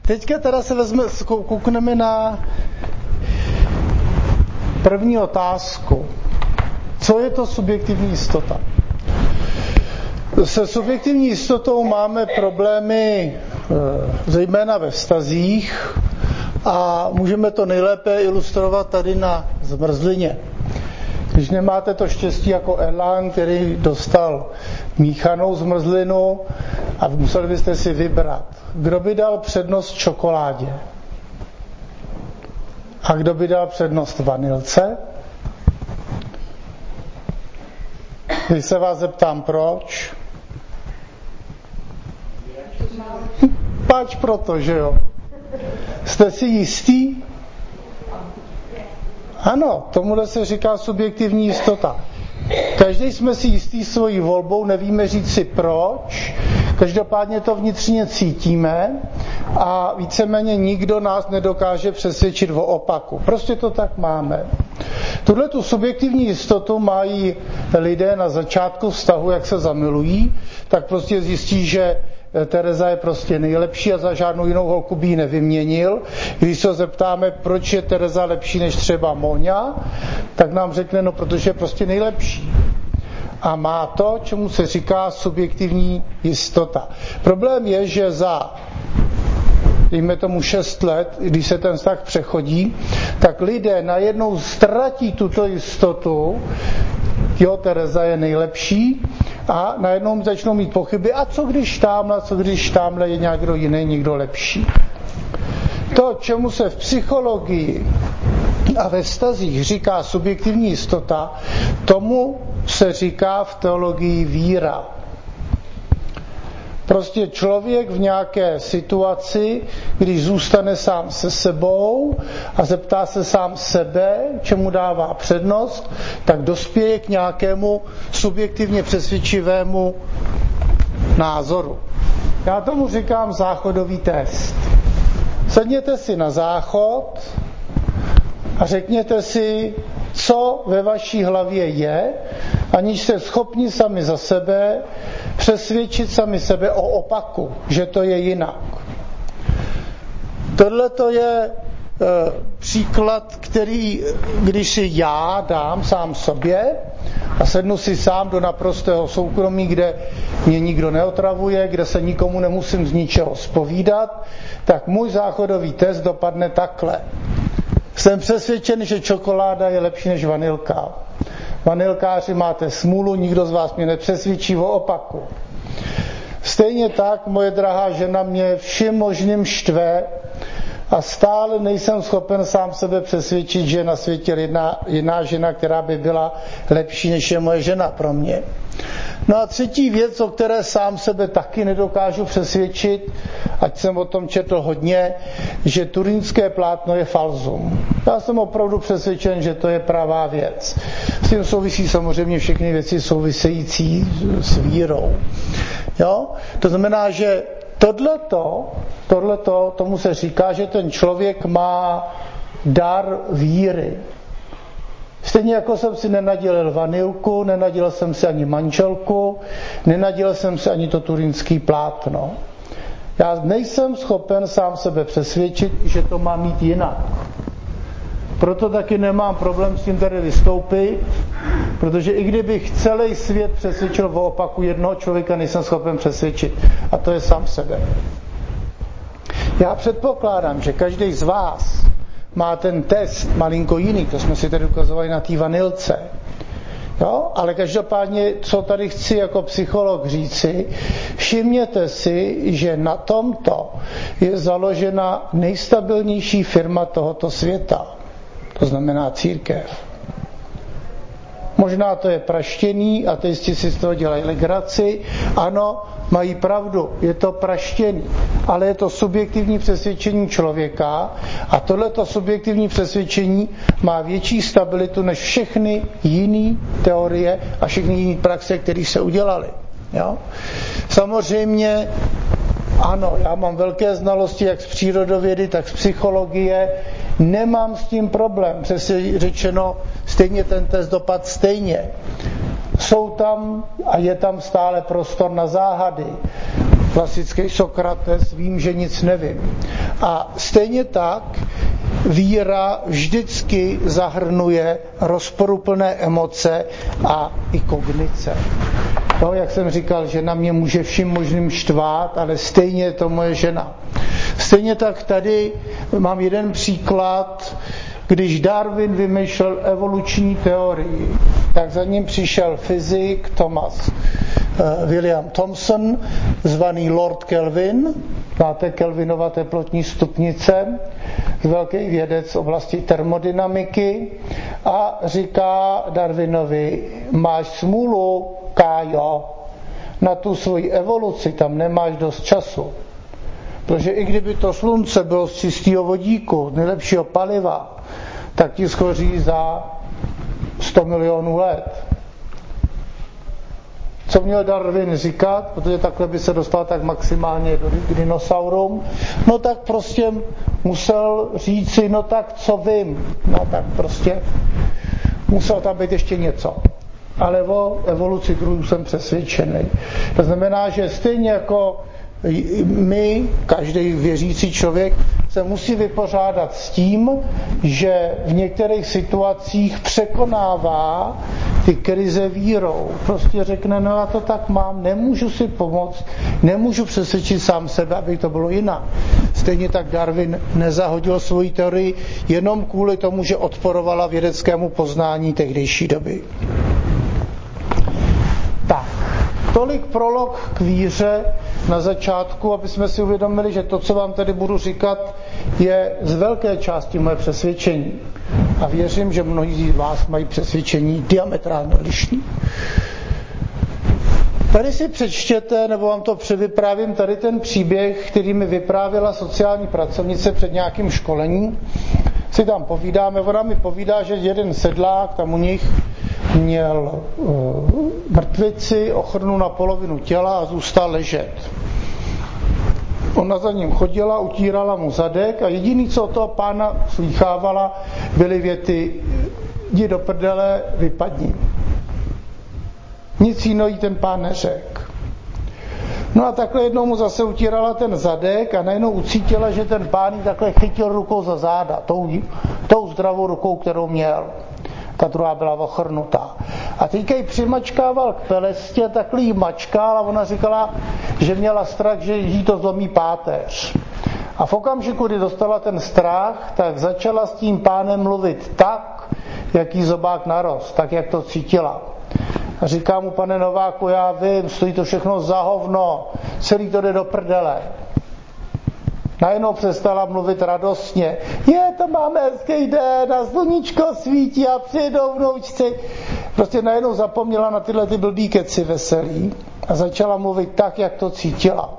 Teďka teda se koukneme na první otázku. Co je to subjektivní jistota? Se subjektivní jistotou máme problémy zejména ve vztazích a můžeme to nejlépe ilustrovat tady na zmrzlině. Když nemáte to štěstí jako Erlang, který dostal míchanou zmrzlinu a museli byste si vybrat, kdo by dal přednost čokoládě a kdo by dal přednost vanilce. Když se vás zeptám proč, páč proto, že jo? Jste si jistý? Ano, tomuhle se říká subjektivní jistota. Každý jsme si jistý svojí volbou, nevíme říct si proč, každopádně to vnitřně cítíme a víceméně nikdo nás nedokáže přesvědčit o opaku. Prostě to tak máme. Tuhletu subjektivní jistotu mají lidé na začátku vztahu, jak se zamilují, tak prostě zjistí, že Tereza je prostě nejlepší a za žádnou jinou holku by ji nevyměnil. Když se zeptáme, proč je Tereza lepší než třeba Moňa, tak nám řekne, no protože je prostě nejlepší. A má to, čemu se říká subjektivní jistota. Problém je, že za dejme tomu 6 let, když se ten vztah přechodí, tak lidé najednou ztratí tuto jistotu, jo, Tereza je nejlepší, a najednou začnou mít pochyby, a co když tamhle je někdo jiný, někdo lepší. To, čemu se v psychologii a ve vztazích říká subjektivní jistota, tomu se říká v teologii víra. Prostě člověk v nějaké situaci, když zůstane sám se sebou a zeptá se sám sebe, čemu dává přednost, tak dospěje k nějakému subjektivně přesvědčivému názoru. Já tomu říkám záchodový test. Sedněte si na záchod a řekněte si, co ve vaší hlavě je, aniž jste schopni sami za sebe přesvědčit sami sebe o opaku, že to je jinak. Tohle to je příklad, který, když si já dám sám sobě a sednu si sám do naprostého soukromí, kde mě nikdo neotravuje, kde se nikomu nemusím z ničeho zpovídat, tak můj záchodový test dopadne takhle. Jsem přesvědčen, že čokoláda je lepší než vanilka. Vanilkáři, máte smůlu, nikdo z vás mě nepřesvědčí o opaku. Stejně tak moje drahá žena mě vším možným štve a stále nejsem schopen sám sebe přesvědčit, že je na světě jiná žena, která by byla lepší, než je moje žena pro mě. No a třetí věc, o které sám sebe taky nedokážu přesvědčit, ať jsem o tom četl hodně, že turínské plátno je falzum. Já jsem opravdu přesvědčen, že to je pravá věc. S tím souvisí samozřejmě všechny věci související s vírou. Jo? To znamená, že tohleto, tomu se říká, že ten člověk má dar víry. Stejně jako jsem si nenadělil vanilku, nenadělil jsem si ani manželku, nenadělil jsem si ani to turínský plátno. Já nejsem schopen sám sebe přesvědčit, že to má mít jinak. Proto taky nemám problém s tím tady vystoupit, protože i kdybych celý svět přesvědčil o opaku jednoho člověka, nejsem schopen přesvědčit. A to je sám sebe. Já předpokládám, že každý z vás má ten test malinko jiný, to jsme si tady ukazovali na té vanilce. Jo? Ale každopádně, co tady chci jako psycholog říci, všimněte si, že na tomto je založena nejstabilnější firma tohoto světa. To znamená církev. Možná to je praštěný, ateisti si z toho dělají legraci. Ano, mají pravdu, je to praštěný, ale je to subjektivní přesvědčení člověka a tohleto subjektivní přesvědčení má větší stabilitu než všechny jiné teorie a všechny jiné praxe, které se udělaly. Jo? Samozřejmě ano, já mám velké znalosti jak z přírodovědy, tak z psychologie, nemám s tím problém, přesně řečeno, stejně ten test dopad stejně. Jsou tam a je tam stále prostor na záhady. Klasický Sokrates, vím, že nic nevím. A stejně tak víra vždycky zahrnuje rozporuplné emoce a i kognice. To, jak jsem říkal, žena mě může vším možným štvát, ale stejně je to moje žena. Stejně tak tady mám jeden příklad, když Darwin vymýšlel evoluční teorii, tak za ním přišel fyzik Thomas William Thomson, zvaný Lord Kelvin, znáte Kelvinova teplotní stupnice, velký vědec v oblasti termodynamiky, a říká Darwinovi: máš smůlu, Kájo, na tu svoji evoluci tam nemáš dost času. Protože i kdyby to slunce bylo z čistého vodíku, nejlepšího paliva, tak ti schoří za 100 milionů let. Co měl Darwin říkat, protože takhle by se dostal tak maximálně k dinosaurům, no tak prostě musel říci, no tak co vím, no tak prostě musel tam být ještě něco. Ale o evoluci druhů jsem přesvědčený. To znamená, že stejně jako my, každý věřící člověk, se musí vypořádat s tím, že v některých situacích překonává ty krize vírou. Prostě řekne, no já to tak mám, nemůžu si pomoct, nemůžu přesvědčit sám sebe, aby to bylo jinak. Stejně tak Darwin nezahodil svoji teorii jenom kvůli tomu, že odporovala vědeckému poznání tehdejší doby. Tak, tolik prolog k víře na začátku, aby jsme si uvědomili, že to, co vám tady budu říkat, je z velké části moje přesvědčení. A věřím, že mnozí z vás mají přesvědčení diametrálně odlišný. Tady si přečtěte, nebo vám to převyprávím, tady ten příběh, který mi vyprávěla sociální pracovnice před nějakým školením. Si tam povídáme, ona mi povídá, že jeden sedlák tam u nich měl mrtvici, ochrnu na polovinu těla a zůstal ležet. Ona za ním chodila, utírala mu zadek a jediný, co od toho pána slýchávala, byly věty: jdi do prdele, vypadni. Nic jiného jí ten pán neřekl. No a takhle jednou mu zase utírala ten zadek a najednou ucítila, že ten pán jí takhle chytil rukou za záda, tou zdravou rukou, kterou měl. Ta druhá byla ochrnutá. A teďka ji přimačkával k pelestě, takhle jí mačkal a ona říkala, že měla strach, že jí to zlomí páteř. A v okamžiku, kdy dostala ten strach, tak začala s tím pánem mluvit tak, jak jí zobák narost, tak, jak to cítila. A říká mu: pane Nováku, já vím, stojí to všechno za hovno, celý to jde do prdele. Najednou přestala mluvit radostně. To máme hezký den a sluníčko svítí a přijedou vnoučci. Prostě najednou zapomněla na tyhle ty blbý keci veselý a začala mluvit tak, jak to cítila.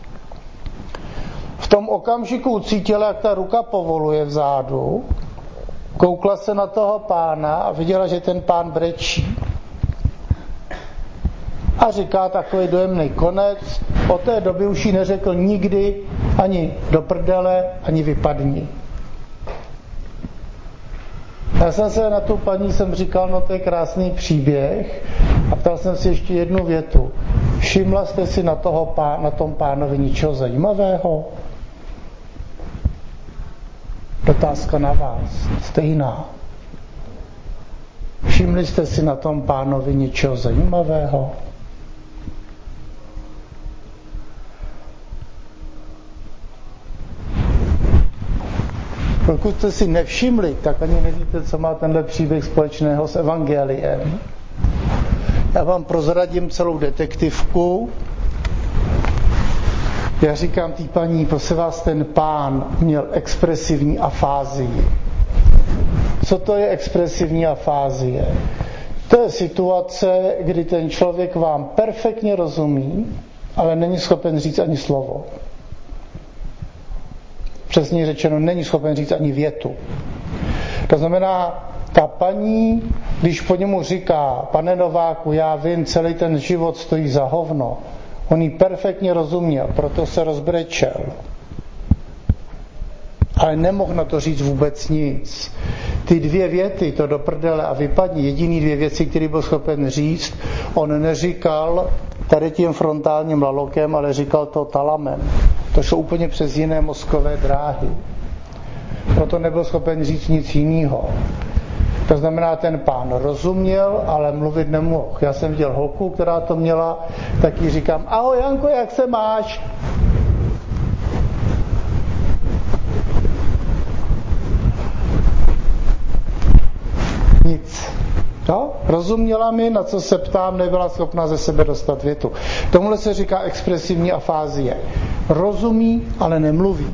V tom okamžiku cítila, jak ta ruka povoluje vzadu, koukla se na toho pána a viděla, že ten pán brečí. A říká takový dojemný konec. Od té doby už jí neřekl nikdy ani do prdele, ani vypadni. Já jsem se na tu paní říkal, no to je krásný příběh, a ptal jsem si ještě jednu větu. Všimla jste si na tom pánovi ničeho zajímavého? Otázka na vás, stejná. Všimli jste si na tom pánovi něčeho zajímavého? Pokud jste si nevšimli, tak ani nevíte, co má tenhle příběh společného s evangeliem. Já vám prozradím celou detektivku. Já říkám té paní, prosím vás, ten pán měl expresivní afázii. Co to je expresivní afázie? To je situace, kdy ten člověk vám perfektně rozumí, ale není schopen říct ani slovo. Přesně řečeno, není schopen říct ani větu. To znamená, ta paní, když po němu říká: pane Nováku, já vím, celý ten život stojí za hovno, on jí perfektně rozuměl, proto se rozbrečel. Ale nemohl na to říct vůbec nic. Ty dvě věty, to do prdele a vypadni, jediný dvě věci, které byl schopen říct, on neříkal tady tím frontálním lalokem, ale říkal to talamem. To šlo úplně přes jiné mozkové dráhy. Proto nebyl schopen říct nic jiného. To znamená, ten pán rozuměl, ale mluvit nemohl. Já jsem viděl holku, která to měla, tak jí říkám: ahoj Janko, jak se máš? Nic. No, rozuměla mi, na co se ptám, nebyla schopna ze sebe dostat větu. Tomuhle se říká expresivní afázie. Rozumí, ale nemluví.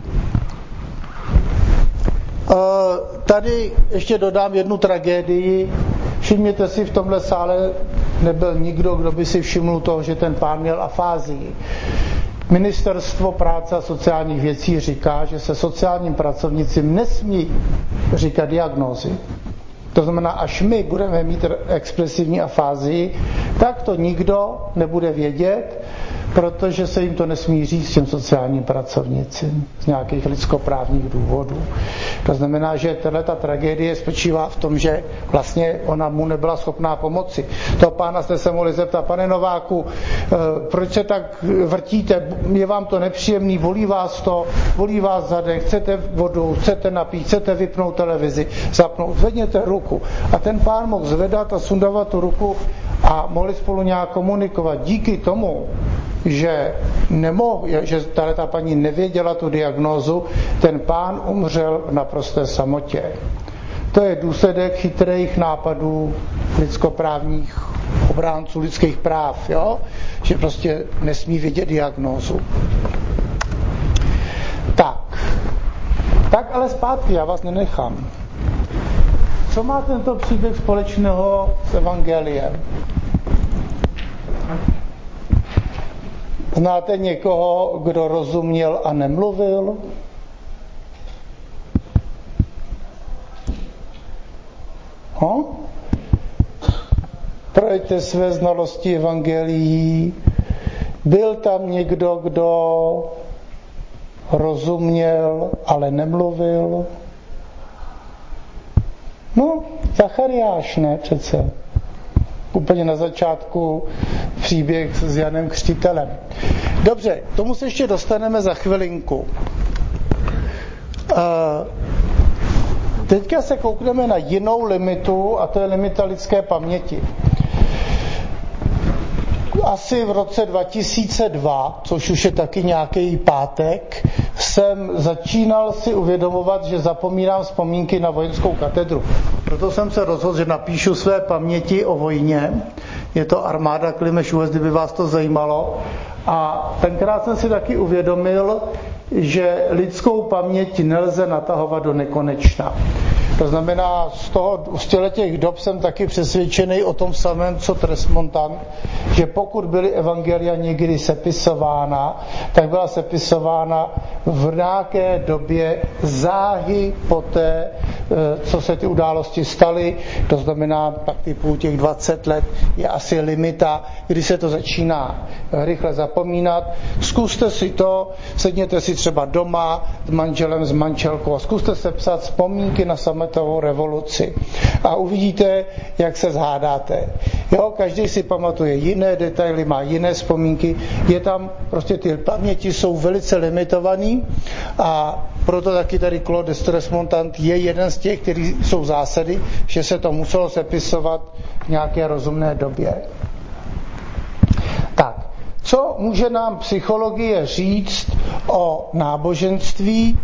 Tady ještě dodám jednu tragédii. Všimněte si, v tomhle sále nebyl nikdo, kdo by si všiml toho, že ten pán měl afázii. Ministerstvo práce a sociálních věcí říká, že se sociálním pracovnicím nesmí říkat diagnózy. To znamená, až my budeme mít expresivní afázii, tak to nikdo nebude vědět, protože se jim to nesmí říct těm sociálním pracovnicím z nějakých lidskoprávních důvodů. To znamená, že tato tragédie spočívá v tom, že vlastně ona mu nebyla schopná pomoci. Toho pána jste se mohli zeptat: pane Nováku, proč se tak vrtíte, je vám to nepříjemný, bolí vás to, bolí vás zadek, chcete vodu, chcete napít, chcete vypnout televizi, zapnout, zvedněte ruku. A ten pán mohl zvedat a sundávat tu ruku a mohli spolu nějak komunikovat. Díky tomu, že ta paní nevěděla tu diagnózu, ten pán umřel v naprosté samotě. To je důsledek chytrých nápadů lidskoprávních obránců lidských práv, jo? Že prostě nesmí vědět diagnózu. Tak ale zpátky, já vás nenechám. Co má tento příběh společného s evangeliem? Znáte někoho, kdo rozuměl a nemluvil? Projďte své znalosti evangelií. Byl tam někdo, kdo rozuměl, ale nemluvil? No, Zachariáš, ne přece. Úplně na začátku příběh s Janem Křtitelem. Dobře, tomu se ještě dostaneme za chvilinku. Teďka se koukneme na jinou limitu, a to je limita lidské paměti. Asi v roce 2002, což už je taky nějaký pátek, jsem začínal si uvědomovat, že zapomínám vzpomínky na vojenskou katedru. Proto jsem se rozhodl, že napíšu své paměti o vojně. Je to Armáda Klimeš US, kdyby vás to zajímalo. A tenkrát jsem si taky uvědomil, že lidskou paměť nelze natahovat do nekonečna. To znamená, z těch dob jsem taky přesvědčený o tom samém, co Tresmontant, že pokud byly evangelia někdy sepisována, tak byla sepisována v nějaké době záhy poté, co se ty události staly. To znamená, pak typu těch 20 let je asi limita, kdy se to začíná rychle zapomínat. Zkuste si to, sedněte si třeba doma s manželem, s manželkou a zkuste se psat vzpomínky na sametovou revoluci. A uvidíte, jak se zhádáte. Jo, každý si pamatuje jiné detaily, má jiné vzpomínky. Je tam, prostě ty paměti jsou velice limitovaný a proto taky tady Claude de Tresmontant je jeden z těch, kteří jsou zásady, že se to muselo sepisovat v nějaké rozumné době. Tak, co může nám psychologie říct o náboženství,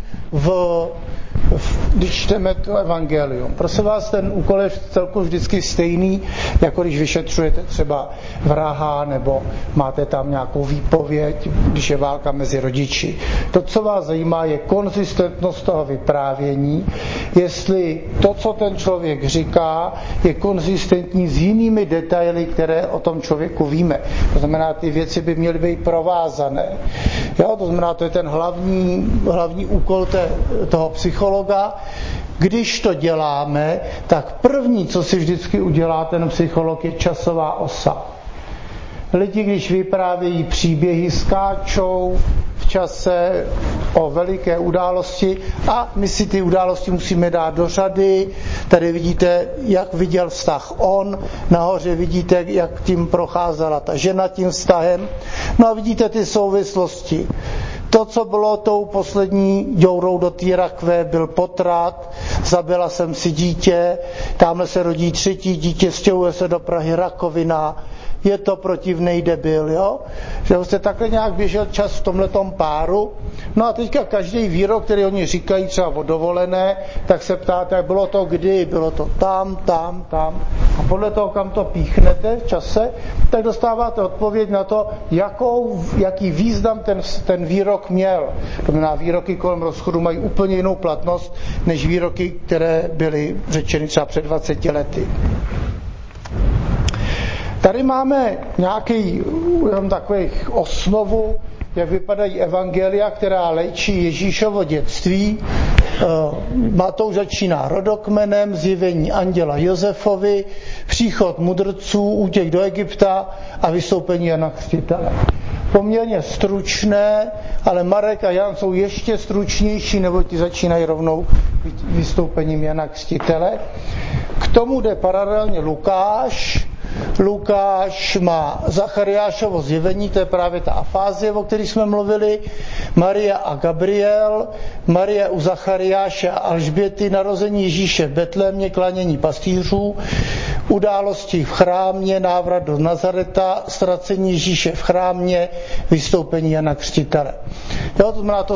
když čteme to evangelium? Prosím vás, ten úkol je celku vždycky stejný, jako když vyšetřujete třeba vraha, nebo máte tam nějakou výpověď, když je válka mezi rodiči. To, co vás zajímá, je konzistentnost toho vyprávění, jestli to, co ten člověk říká, je konzistentní s jinými detaily, které o tom člověku víme. To znamená, ty věci by měly být provázané. Jo, to znamená, to je ten hlavní úkol toho psychologa. Když to děláme, tak první, co si vždycky udělá ten psycholog, je časová osa. Lidi, když vyprávějí příběhy, skáčou v čase o veliké události a my si ty události musíme dát do řady. Tady vidíte, jak viděl vztah on, nahoře vidíte, jak tím procházela ta žena tím vztahem. No a vidíte ty souvislosti. To, co bylo tou poslední děurou do té rakve, byl potrat, zabila jsem si dítě, tamhle se rodí třetí dítě, stěhuje se do Prahy, rakovina, je to protivnej debil, jo? Že prostě takhle nějak běžel čas v tomhletom páru. No a teďka každý výrok, který oni říkají třeba o dovolené, tak se ptáte, jak bylo to kdy, bylo to tam. A podle toho, kam to píchnete v čase, tak dostáváte odpověď na to, jaký význam ten výrok měl. To znamená, výroky kolem rozchodu mají úplně jinou platnost, než výroky, které byly řečeny třeba před 20 lety. Tady máme nějaký takových osnovu, jak vypadají evangelia, která léčí Ježíšovo dětství. To už začíná rodokmenem, zjevení anděla Josefovi, příchod mudrců, útěk do Egypta a vystoupení Jana Křtitele. Poměrně stručné, ale Marek a Jan jsou ještě stručnější, nebo ti začínají rovnou vystoupením Jana Křtitele. K tomu jde paralelně Lukáš. Lukáš má Zachariášovo zjevení, to je právě ta afázie, o které jsme mluvili, Maria a Gabriel, Marie u Zachariáše a Alžběty, narození Ježíše v Betlémě, klanění pastýřů, události v chrámě, návrat do Nazareta, ztracení Ježíše v chrámě, vystoupení Jana Křtitele. Jo, to znamená,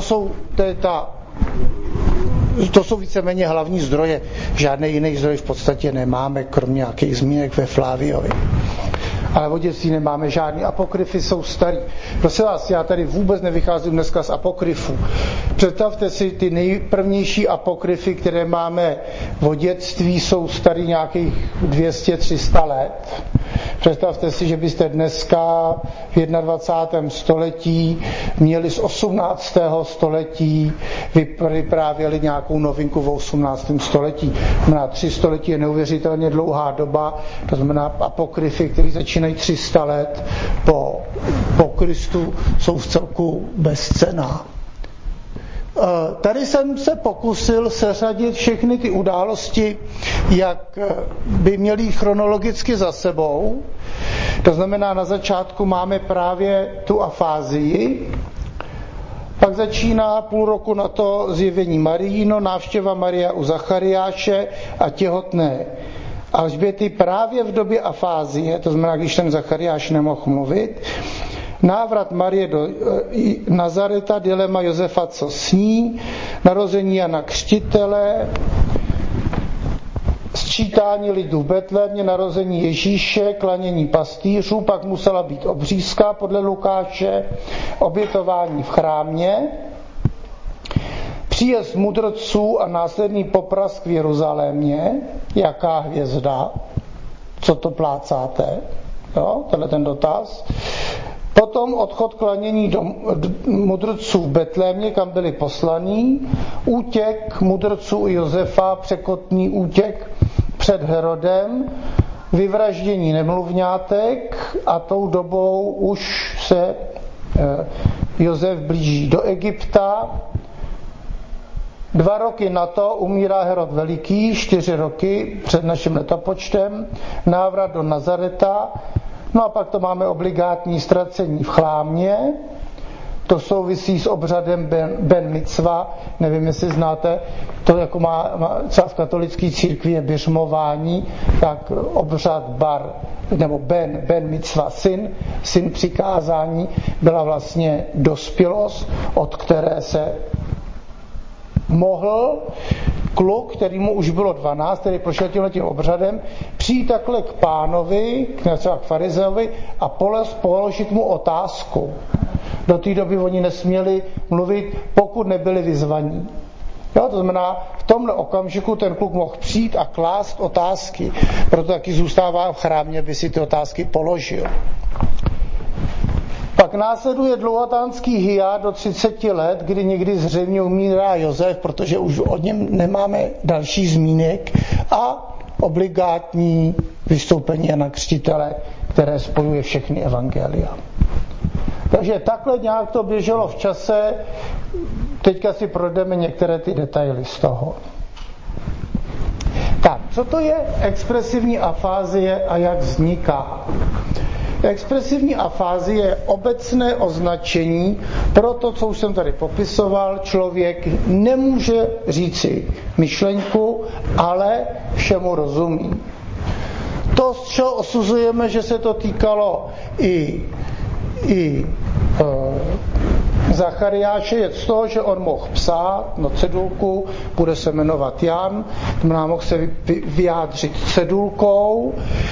to jsou víceméně hlavní zdroje. Žádný jiný zdroj v podstatě nemáme, kromě nějakých zmínek ve Fláviovi. Ale o dětství nemáme žádný. Apokryfy jsou starý. Prosím vás, já tady vůbec nevycházím dneska z apokryfů. Představte si, ty nejprvnější apokryfy, které máme o dětství, jsou starý nějakých 200-300 let. Představte si, že byste dneska v 21. století měli z 18. století vyprávěli nějakou novinku v 18. století. Na 3 století je neuvěřitelně dlouhá doba, to znamená apokryfy, které začínají 300 let po Kristu, jsou v celku bezcenná. Tady jsem se pokusil seřadit všechny ty události, jak by měly chronologicky za sebou. To znamená, na začátku máme právě tu afázii, pak začíná půl roku na to zjevení Marijino, návštěva Maria u Zachariáše a těhotné Alžběty právě v době afázie, to znamená, když ten Zachariáš nemohl mluvit, návrat Marie do Nazareta, dilema Josefa, co s ní, narození Jana Křtitele, sčítání lidu v Betlémě, narození Ježíše, klanění pastýřů, pak musela být obřízka podle Lukáše, obětování v chrámě, příjezd mudrců a následný poprask v Jeruzalémě, jaká hvězda, co to plácáte, jo, tenhle ten dotaz. Potom odchod klanění do mudrců v Betlémě, kam byli poslaní, útěk mudrců Josefa, překotný útěk před Herodem, vyvraždění nemluvňátek a tou dobou už se Josef blíží do Egypta. 2 roky na to umírá Herod Veliký, 4 roky před naším letopočtem, návrat do Nazareta. No a pak to máme obligátní ztracení v chrámě, to souvisí s obřadem Ben Mitzva, nevím, jestli znáte, to jako má třeba v katolické církvi je běžmování, tak obřad Ben Mitzva, syn přikázání, byla vlastně dospělost, od které se mohl kluk, kterýmu už bylo 12, který prošel tímhletím obřadem, přijít takhle k pánovi, třeba k farizeovi a položit mu otázku. Do té doby oni nesměli mluvit, pokud nebyli vyzvaní. Jo, to znamená, v tomhle okamžiku ten kluk mohl přijít a klást otázky, proto taky zůstává v chrámě, aby si ty otázky položil. Pak následuje dlouhatánský hiát do 30 let, kdy někdy zřejmě umírá Josef, protože už o něm nemáme další zmínek, a obligátní vystoupení Jana Křtitele, které spojuje všechny evangelia. Takže takhle nějak to běželo v čase, teďka si projdeme některé ty detaily z toho. Tak, co to je expresivní afázie a jak vzniká? Expresivní afázie je obecné označení pro to, co už jsem tady popisoval. Člověk nemůže říci myšlenku, ale všemu rozumí. To, z čeho osuzujeme, že se to týkalo i Zachariáše, je z toho, že on mohl psát na cedulku, bude se jmenovat Jan, znamená, mohl se vyjádřit cedulkou,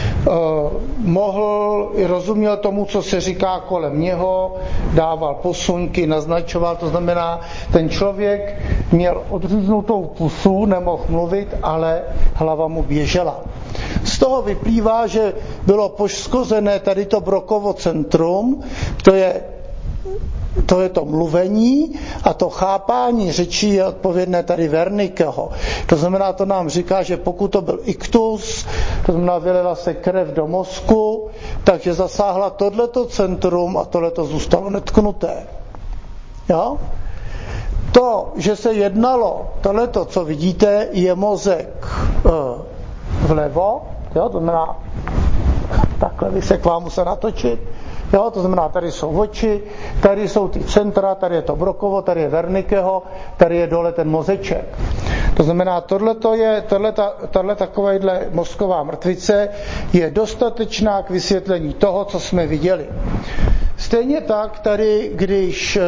rozuměl tomu, co se říká kolem něho, dával posunky, naznačoval, to znamená, ten člověk měl odříznutou pusu, nemohl mluvit, ale hlava mu běžela. Z toho vyplývá, že bylo poškozené tady to Brokovo centrum, to je to mluvení, a to chápání řečí je odpovědné tady Wernickeho. To znamená, to nám říká, že pokud to byl iktus, to znamená, vylila se krev do mozku, takže zasáhla tohleto centrum a tohleto zůstalo netknuté. Jo? To, že se jednalo, tohleto, co vidíte, je mozek vlevo, jo? To znamená, takhle by se k vám musel natočit. Jo, to znamená, tady jsou oči, tady jsou ty centra, tady je to Brokovo, tady je Wernickeho, tady je dole ten mozeček. To znamená, tahle takováhle mozková mrtvice je dostatečná k vysvětlení toho, co jsme viděli. Stejně tak tady, když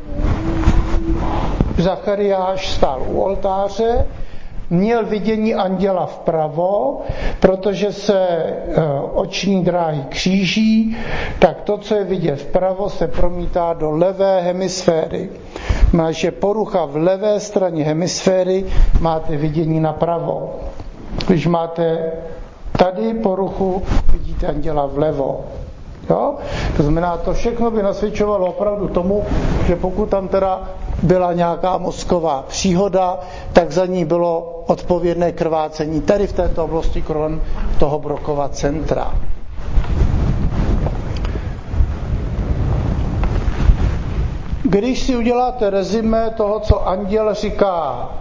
Zachariáš stál u oltáře, měl vidění anděla vpravo, protože se oční dráhy kříží, tak to, co je vidět vpravo, se promítá do levé hemisféry. Máš porucha v levé straně hemisféry, máte vidění napravo. Když máte tady poruchu, vidíte anděla vlevo. Jo? To znamená, to všechno by nasvědčovalo opravdu tomu, že pokud tam teda byla nějaká mozková příhoda, tak za ní bylo odpovědné krvácení tady v této oblasti kolem toho Brokova centra. Když si uděláte rezime toho, co anděl říká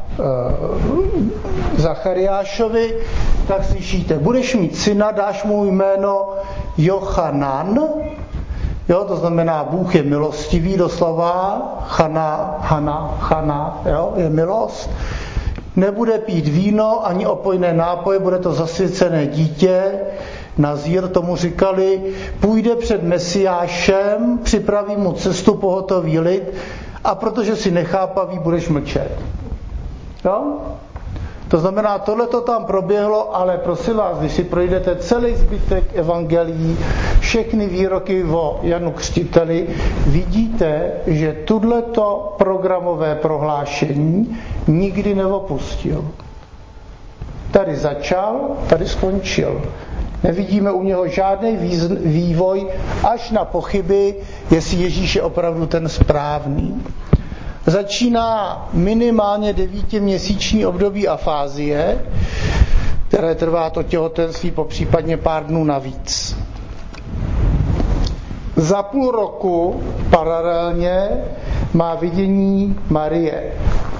Zachariášovi, tak slyšíte, budeš mít syna, dáš mu jméno Jochanan, jo, to znamená, Bůh je milostivý, doslova, Chana, jo, je milost. Nebude pít víno ani opojné nápoje, bude to zasvěcené dítě, Nazír tomu říkali, půjde před Mesiášem, připraví mu cestu, pohotoví lid, a protože si nechápavý, budeš mlčet. Jo? To znamená, tohle to tam proběhlo, ale prosím vás, když si projdete celý zbytek evangelií, všechny výroky o Janu Křtiteli, vidíte, že tuto programové prohlášení nikdy neopustil. Tady začal, tady skončil. Nevidíme u něho žádný vývoj až na pochyby, jestli Ježíš je opravdu ten správný. Začíná minimálně 9měsíční období afázie, které trvá to těhotenství po případně pár dnů navíc. Za půl roku paralelně má vidění Marie.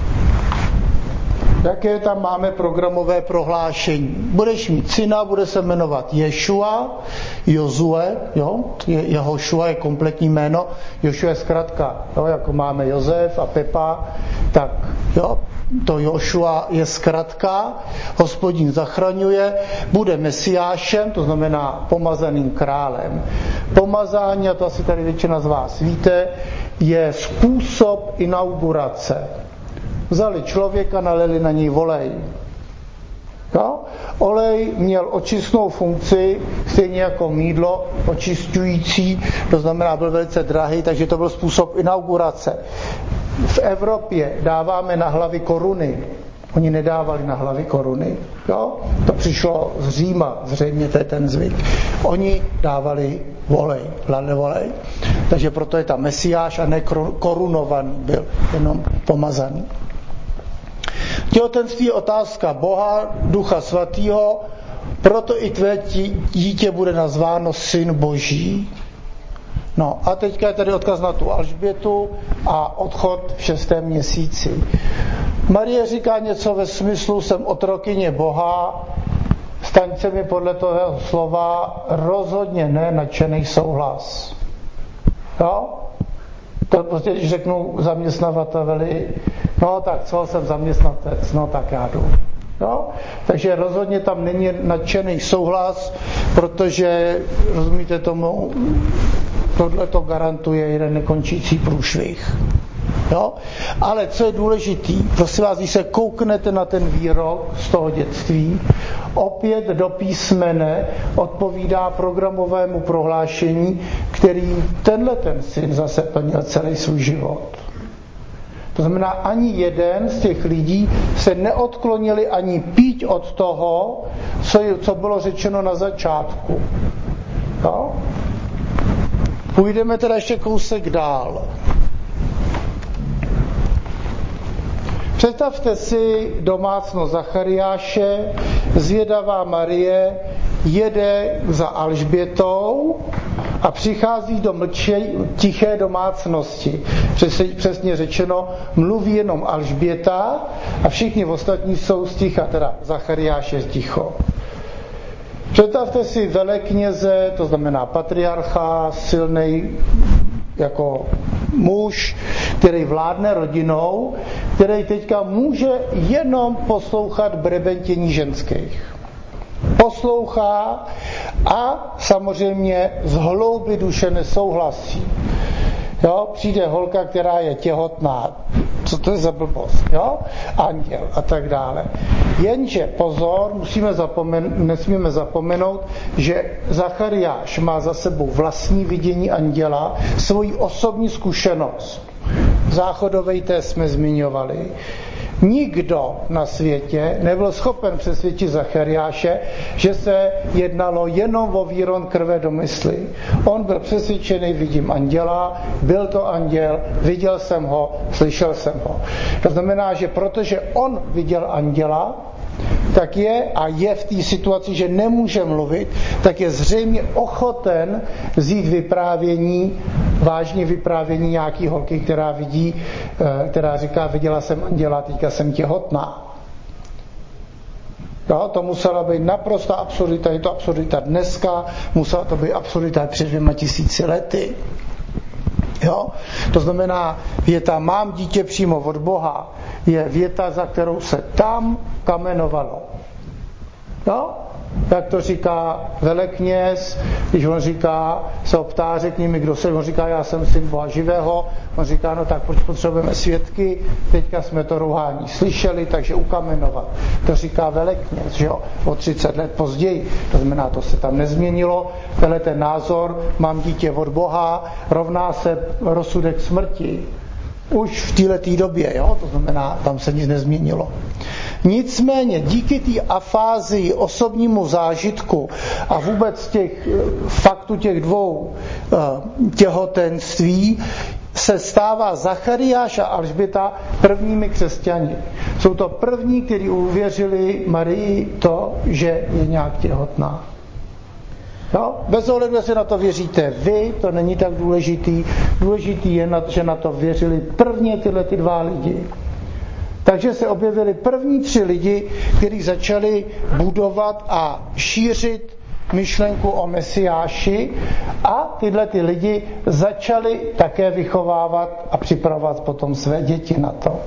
Jaké tam máme programové prohlášení? Budeš mít syna, bude se jmenovat Ješua, Jozue, jo? Jehošua je kompletní jméno, Jošua je zkratka, jo? Jako máme Josef a Pepa, tak jo? To Jošua je zkratka, Hospodin zachraňuje, bude Mesiášem, to znamená pomazaným králem. Pomazání, a to asi tady většina z vás víte, je způsob inaugurace. Vzali člověka, nalili na něj olej. Jo? Olej měl očistnou funkci, stejně jako mýdlo, očišťující, to znamená, byl velice drahý, takže to byl způsob inaugurace. V Evropě dáváme na hlavy koruny. Oni nedávali na hlavy koruny. Jo? To přišlo z Říma, zřejmě to je ten zvyk. Oni dávali olej. Takže proto je tam Mesiáš a ne korunovaný byl, jenom pomazaný. Těhotenství je otázka Boha, Ducha Svatého, proto i tvé dítě bude nazváno Syn Boží. No a teďka je tady odkaz na tu Alžbětu a odchod v 6. měsíci. Marie říká něco ve smyslu, jsem otrokyně Boha, Staňce mi podle toho slova rozhodně ne nadšený souhlas. Jo? To prostě, když řeknu zaměstnavateli, no tak co, jsem zaměstnatec, no tak já jdu. Jo? Takže rozhodně tam není nadšený souhlas, protože, rozumíte tomu, tohle to garantuje jeden nekončící průšvih. Jo? Ale co je důležitý, prosím vás, když se kouknete na ten výrok z toho dětství, opět do písmene odpovídá programovému prohlášení, který ten syn zase plnil celý svůj život. To znamená, ani jeden z těch lidí se neodklonili ani píď od toho, co bylo řečeno na začátku. Jo? Půjdeme teda ještě kousek dál. Představte si domácnost Zachariáše, zvědavá Marie jede za Alžbětou a přichází do tiché domácnosti. Přesně řečeno, mluví jenom Alžběta a všichni ostatní jsou sticha, teda Zachariáš je ticho. Představte si velekněze, to znamená patriarcha, silnej jako muž, který vládne rodinou, který teďka může jenom poslouchat brebentění ženských. Poslouchá a samozřejmě z hloubi duše nesouhlasí. Jo? Přijde holka, která je těhotná. Co to je za blbost? Jo? Anděl a tak dále. Jenže pozor, nesmíme zapomenout, že Zachariáš má za sebou vlastní vidění anděla, svoji osobní zkušenost. Záchodovej té jsme zmiňovali. Nikdo na světě nebyl schopen přesvědčit Zachariáše, že se jednalo jenom o výron krve do mysli. On byl přesvědčený, vidím anděla, byl to anděl, viděl jsem ho, slyšel jsem ho. To znamená, že protože on viděl anděla, tak je v té situaci, že nemůže mluvit, tak je zřejmě ochoten vzít vážně vyprávění nějaký holky, která říká, viděla jsem anděla, teďka jsem těhotná. Jo, to musela být naprosto absurdita, je to absurdita dneska, musela to být absurdita před 2000 lety. Jo? To znamená, věta mám dítě přímo od Boha je věta, za kterou se tam kamenovalo. Jo? Jak to říká velekněz, když on říká, se optá, řekni mi, kdo jsem, on říká, já jsem syn Boha živého, on říká, no tak proč potřebujeme svědky, teďka jsme to rouhání slyšeli, takže ukamenovat. To říká velekněz, že jo, o 30 let později, to znamená, to se tam nezměnilo, tenhle ten názor, mám dítě od Boha, rovná se rozsudek smrti. Už v této době, jo? To znamená, tam se nic nezměnilo. Nicméně díky té afázii, osobnímu zážitku a vůbec faktu těch dvou těhotenství se stává Zachariáš a Alžběta prvními křesťani. Jsou to první, kteří uvěřili Marii to, že je nějak těhotná. No, bez ohledu, jestli na to věříte vy, to není tak důležitý. Důležitý je, že na to věřili prvně tyhle dva lidi. Takže se objevili první 3 lidi, kteří začali budovat a šířit myšlenku o Mesiáši a tyhle lidi začali také vychovávat a připravovat potom své děti na to.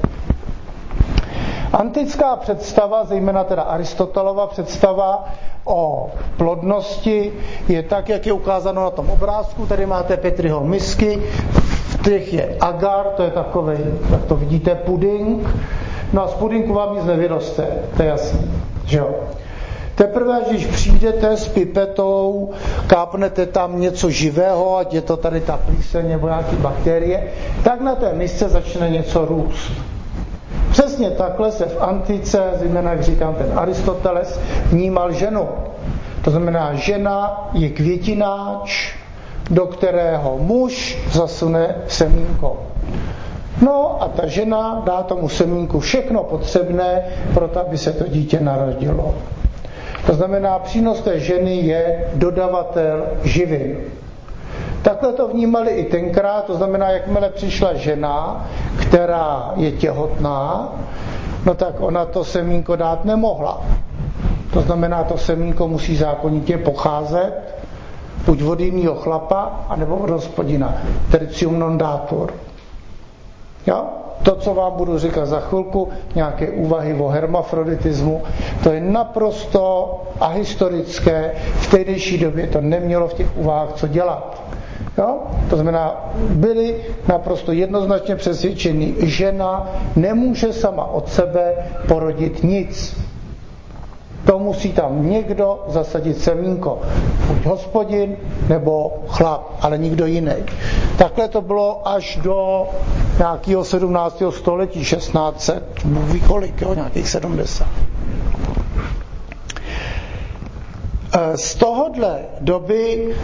Antická představa, zejména teda Aristotelova představa o plodnosti je tak, jak je ukázáno na tom obrázku. Tady máte Petriho misky, v těch je agar, to je takovej, jak to vidíte, puding. No a z pudinku vám nic nevyroste, to je jasný, že jo. Teprve, když přijdete s pipetou, kápnete tam něco živého, ať je to tady ta plíseň nebo nějaký bakterie, tak na té misce začne něco růst. Přesně takhle se v antice, zejména jak říkám ten Aristoteles, vnímal ženu. To znamená, žena je květináč, do kterého muž zasune semínko. No a ta žena dá tomu semínku všechno potřebné, proto aby se to dítě narodilo. To znamená, přínos té ženy je dodavatel živin. Takhle to vnímali i tenkrát, to znamená, jakmile přišla žena, která je těhotná, no tak ona to semínko dát nemohla. To znamená, to semínko musí zákonitě pocházet buď od jiného chlapa, anebo od Hospodina. Tertium non datur. Jo? To, co vám budu říkat za chvilku, nějaké úvahy o hermafroditismu, to je naprosto ahistorické. V tehdejší době to nemělo v těch úvahách co dělat. Jo? To znamená, byli naprosto jednoznačně přesvědčeni, žena nemůže sama od sebe porodit nic. To musí tam někdo zasadit semínko. Buď Hospodin, nebo chlap, ale nikdo jiný. Takhle to bylo až do nějakého 17. století, 1600, Bůh ví kolik, jo, nějakých 70. Z tohohle doby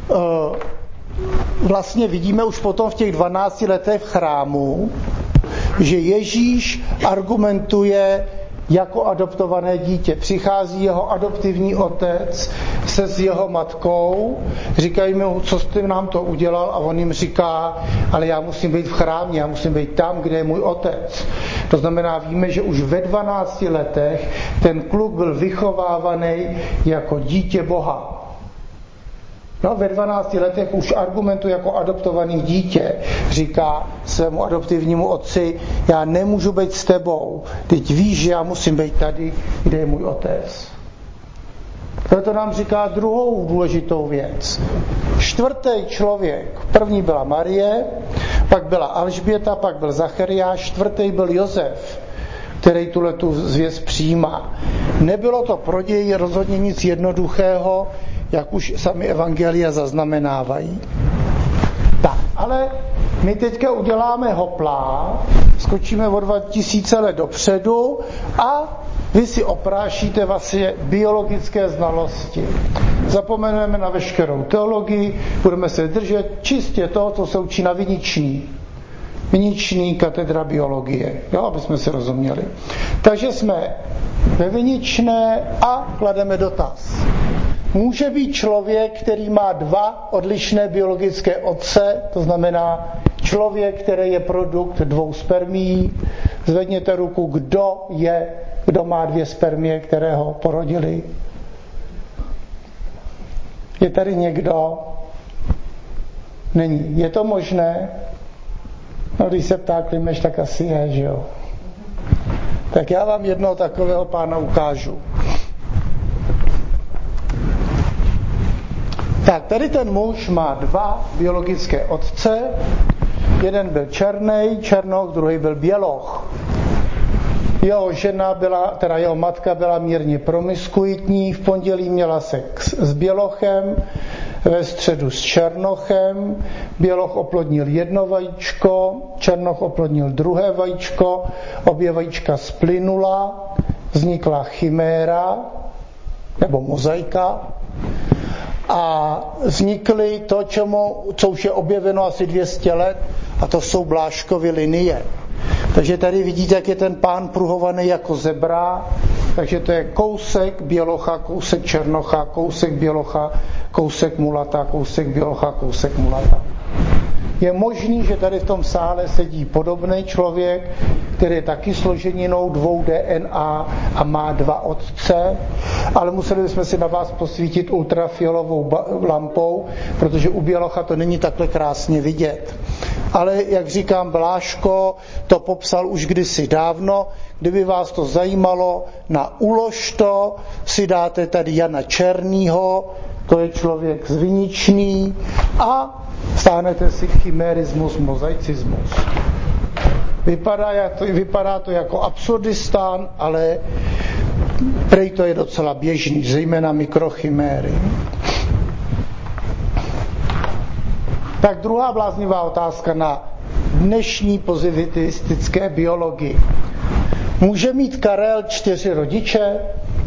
vlastně vidíme už potom v těch 12 letech v chrámu, že Ježíš argumentuje jako adoptované dítě. Přichází jeho adoptivní otec se s jeho matkou, říkají mu, co jste nám to udělal, a on jim říká, ale já musím být v chrámě, já musím být tam, kde je můj otec. To znamená, víme, že už ve 12 letech ten kluk byl vychovávaný jako dítě Boha. No, ve 12 letech už argumentuje jako adoptovaný dítě. Říká svému adoptivnímu otci, já nemůžu být s tebou. Teď víš, že já musím být tady, kde je můj otec. Proto nám říká druhou důležitou věc. Čtvrtý člověk, první byla Marie, pak byla Alžběta, pak byl Zachariáš, čtvrtý byl Josef, který tuhletu zvěst přijímá. Nebylo to pro něj rozhodně nic jednoduchého, jak už sami evangelia zaznamenávají. Tak, ale my teďka uděláme hoplá, skočíme o 2000 let dopředu a vy si oprášíte vlastně biologické znalosti. Zapomeneme na veškerou teologii, budeme se držet čistě toho, co se učí na Viniční. Viniční katedra biologie, jo, aby jsme si rozuměli. Takže jsme ve Viničné a klademe dotaz. Může být člověk, který má dva odlišné biologické otce, to znamená člověk, který je produkt dvou spermií. Zvedněte ruku, kdo má dvě spermie, které ho porodili. Je tady někdo? Není. Je to možné? No, když se ptá Klimeš, tak asi je, že jo? Tak já vám jednoho takového pána ukážu. Tak, tady ten muž má dva biologické otce. Jeden byl černý, černoch, druhý byl běloch. Jeho žena byla, teda jeho matka byla mírně promiskuitní, v pondělí měla sex s bělochem, ve středu s černochem, běloch oplodnil jedno vajíčko, černoch oplodnil druhé vajíčko, obě vajíčka splynula, vznikla chiméra, nebo mozaika, a vznikly to, co už je objeveno asi 200 let, a to jsou Bláškovy linie. Takže tady vidíte, jak je ten pán pruhovaný jako zebra, takže to je kousek bělocha, kousek černocha, kousek bělocha, kousek mulata, kousek bělocha, kousek mulata. Je možný, že tady v tom sále sedí podobný člověk, který je taky složeninou dvou DNA a má dva otce, ale museli bychom si na vás posvítit ultrafialovou lampou, protože u bělocha to není takhle krásně vidět. Ale jak říkám, Bláško to popsal už kdysi dávno. Kdyby vás to zajímalo, na Uložto si dáte tady Jana Černýho, to je člověk z Viničný, a stáhnete si chimerismus, mozaicismus. Vypadá to jako absurdistán, ale prej to je docela běžný, zejména mikrochiméry. Tak druhá bláznivá otázka na dnešní pozitivistické biologii. Může mít Karel 4 rodiče?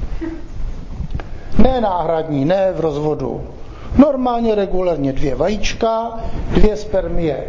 Ne náhradní, ne v rozvodu. Normálně regulérně 2 vajíčka, 2 spermie.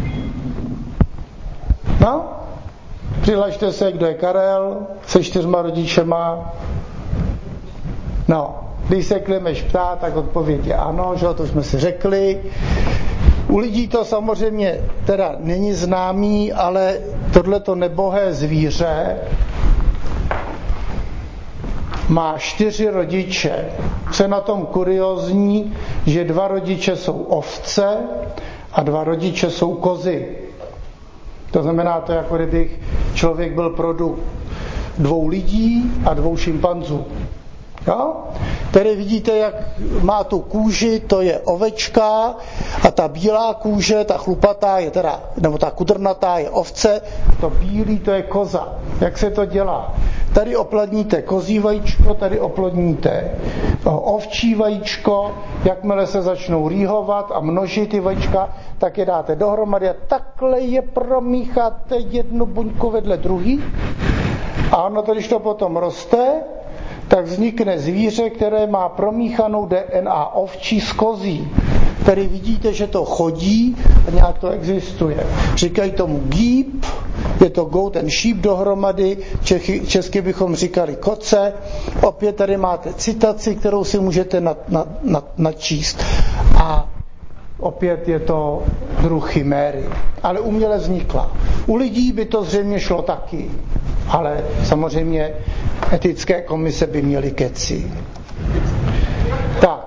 No, přihlašte se, kdo je Karel, se 4 rodičema. No, když se Klimeš ptá, tak odpověď je ano, že to jsme si řekli. U lidí to samozřejmě teda není známý, ale tohleto nebohé zvíře má 4 rodiče. Co je na tom kuriózní, že 2 rodiče jsou ovce a 2 rodiče jsou kozy. To znamená, to jako kdybych člověk byl produkt 2 lidí a 2 šimpanzů. Jo? Tady vidíte, jak má tu kůži, to je ovečka a ta bílá kůže, ta chlupatá je teda, nebo ta kudrnatá je ovce, to bílý to je koza. Jak se to dělá? Tady oplodníte kozí vajíčko, tady oplodníte ovčí vajíčko, jakmile se začnou rýhovat a množit ty vajíčka, tak je dáte dohromady a takhle je promícháte jednu buňku vedle druhý. A ono to, když to potom roste, tak vznikne zvíře, které má promíchanou DNA ovčí s kozí. Tady vidíte, že to chodí a nějak to existuje. Říkají tomu gíp, je to goat and sheep dohromady, česky bychom říkali koce. Opět tady máte citaci, kterou si můžete načíst. A opět je to druh chiméry. Ale uměle vznikla. U lidí by to zřejmě šlo taky. Ale samozřejmě etické komise by měly keci. Tak.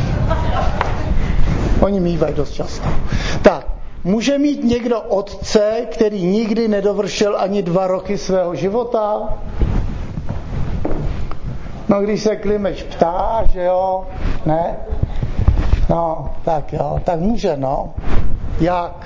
Oni mývají dost často. Tak. Může mít někdo otce, který nikdy nedovršil ani 2 roky svého života? No, když se Klimeč ptá, že jo? Ne? No, tak jo. Tak může, no. Jak?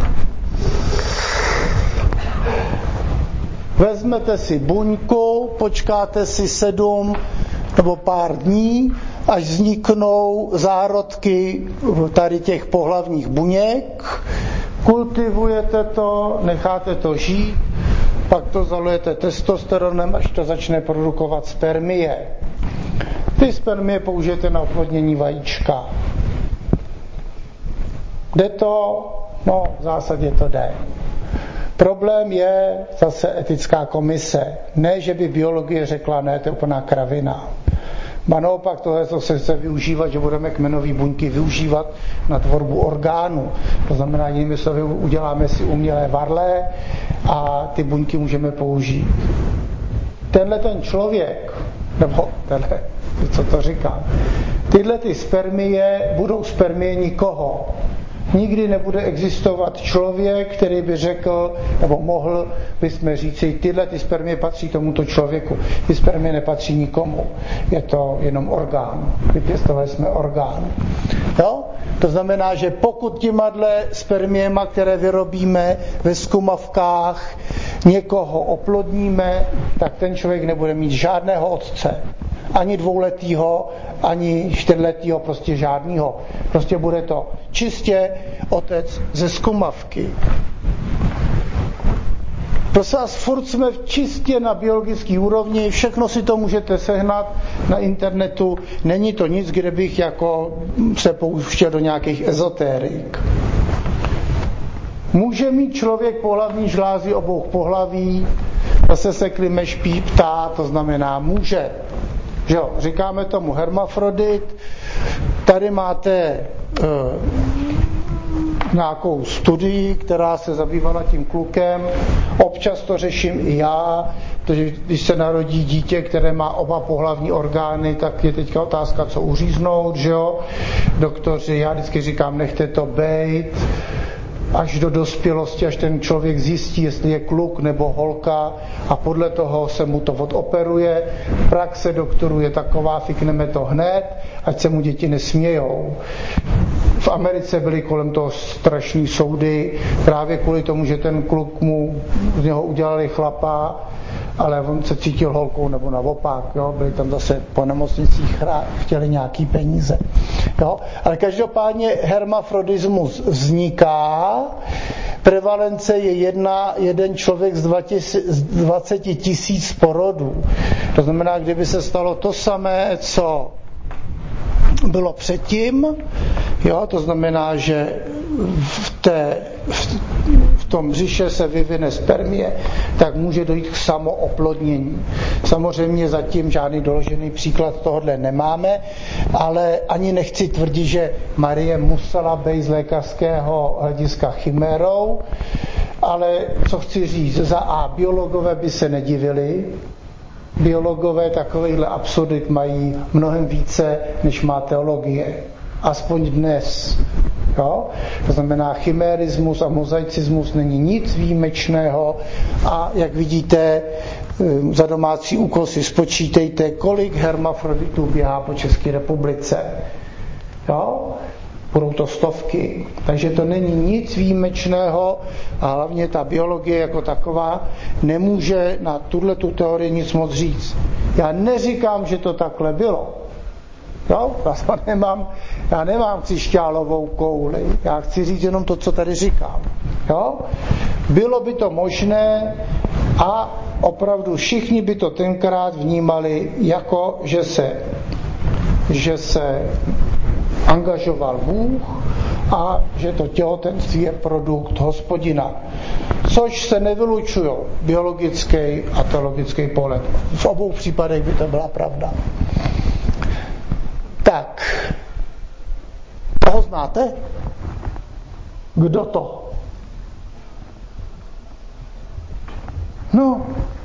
Vezmete si buňku, počkáte si 7 nebo pár dní, až vzniknou zárodky tady těch pohlavních buněk, kultivujete to, necháte to žít, pak to zalujete testosteronem, až to začne produkovat spermie. Ty spermie použijete na oplodnění vajíčka. Jde to? No, v zásadě to jde. Problém je zase etická komise. Ne, že by biologie řekla, ne, to je úplná kravina. A naopak tohle se chce využívat, že budeme kmenové buňky využívat na tvorbu orgánů. To znamená, jinými slovy, uděláme si umělé varlé a ty buňky můžeme použít. Tenhle ten člověk, nebo tenhle, co to říkám, tyhle ty spermie budou spermie nikoho. Nikdy nebude existovat člověk, který by řekl, nebo mohl bychom říci, tyhle ty spermie patří tomuto člověku. Ty spermie nepatří nikomu. Je to jenom orgán. Vypěstovali jsme orgán. Jo? To znamená, že pokud těmadle spermiema, které vyrobíme ve zkumavkách, někoho oplodníme, tak ten člověk nebude mít žádného otce. Ani 2letýho, ani 4letýho, prostě žádnýho. Prostě bude to čistě otec ze zkumavky. Prosím vás, furt jsme čistě na biologické úrovni, všechno si to můžete sehnat na internetu, není to nic, kde bych jako se pouštěl do nějakých ezotérik. Může mít člověk pohlavní žlázy obou pohlaví, zase se Klimeš ptá, to znamená může. Že jo, říkáme tomu hermafrodit. Tady máte nějakou studii, která se zabývala tím klukem. Občas to řeším i já, protože když se narodí dítě, které má oba pohlavní orgány, tak je teďka otázka, co uříznout, že jo. Doktoři, já vždycky říkám, nechte to bejt, až do dospělosti, až ten člověk zjistí, jestli je kluk nebo holka a podle toho se mu to odoperuje. Praxe doktorů je taková, fikneme to hned, ať se mu děti nesmějou. V Americe byly kolem toho strašný soudy, právě kvůli tomu, že ten kluk z něho udělali chlapa, ale on se cítil holkou nebo naopak, jo? Byli tam zase po nemocnicích, chtěli nějaký peníze. Jo? Ale každopádně hermafrodismus vzniká, prevalence je jeden člověk z 20 000 porodů. To znamená, kdyby se stalo to samé, co bylo předtím, jo, to znamená, že v tom břiše se vyvine spermie, tak může dojít k samooplodnění. Samozřejmě zatím žádný doložený příklad tohohle nemáme, ale ani nechci tvrdit, že Marie musela být z lékařského hlediska chimérou, ale co chci říct, za A, biologové by se nedivili, biologové takovýchhle absurdit mají mnohem více, než má teologie. Aspoň dnes. Jo? To znamená, chimérismus a mozaicismus není nic výjimečného a jak vidíte, za domácí úkol si spočítejte, kolik hermafroditů běhá po České republice. Jo? Budou to stovky. Takže to není nic výjimečného a hlavně ta biologie jako taková nemůže na tuhletu teorii nic moc říct. Já neříkám, že to takhle bylo. Jo? Já nemám křišťálovou kouli. Já chci říct jenom to, co tady říkám. Jo? Bylo by to možné a opravdu všichni by to tenkrát vnímali jako, že se angažoval Bůh a že to těhotenství je produkt Hospodina. Což se nevylučují biologický a teologický pohled. V obou případech by to byla pravda. Tak, toho znáte? Kdo to? No,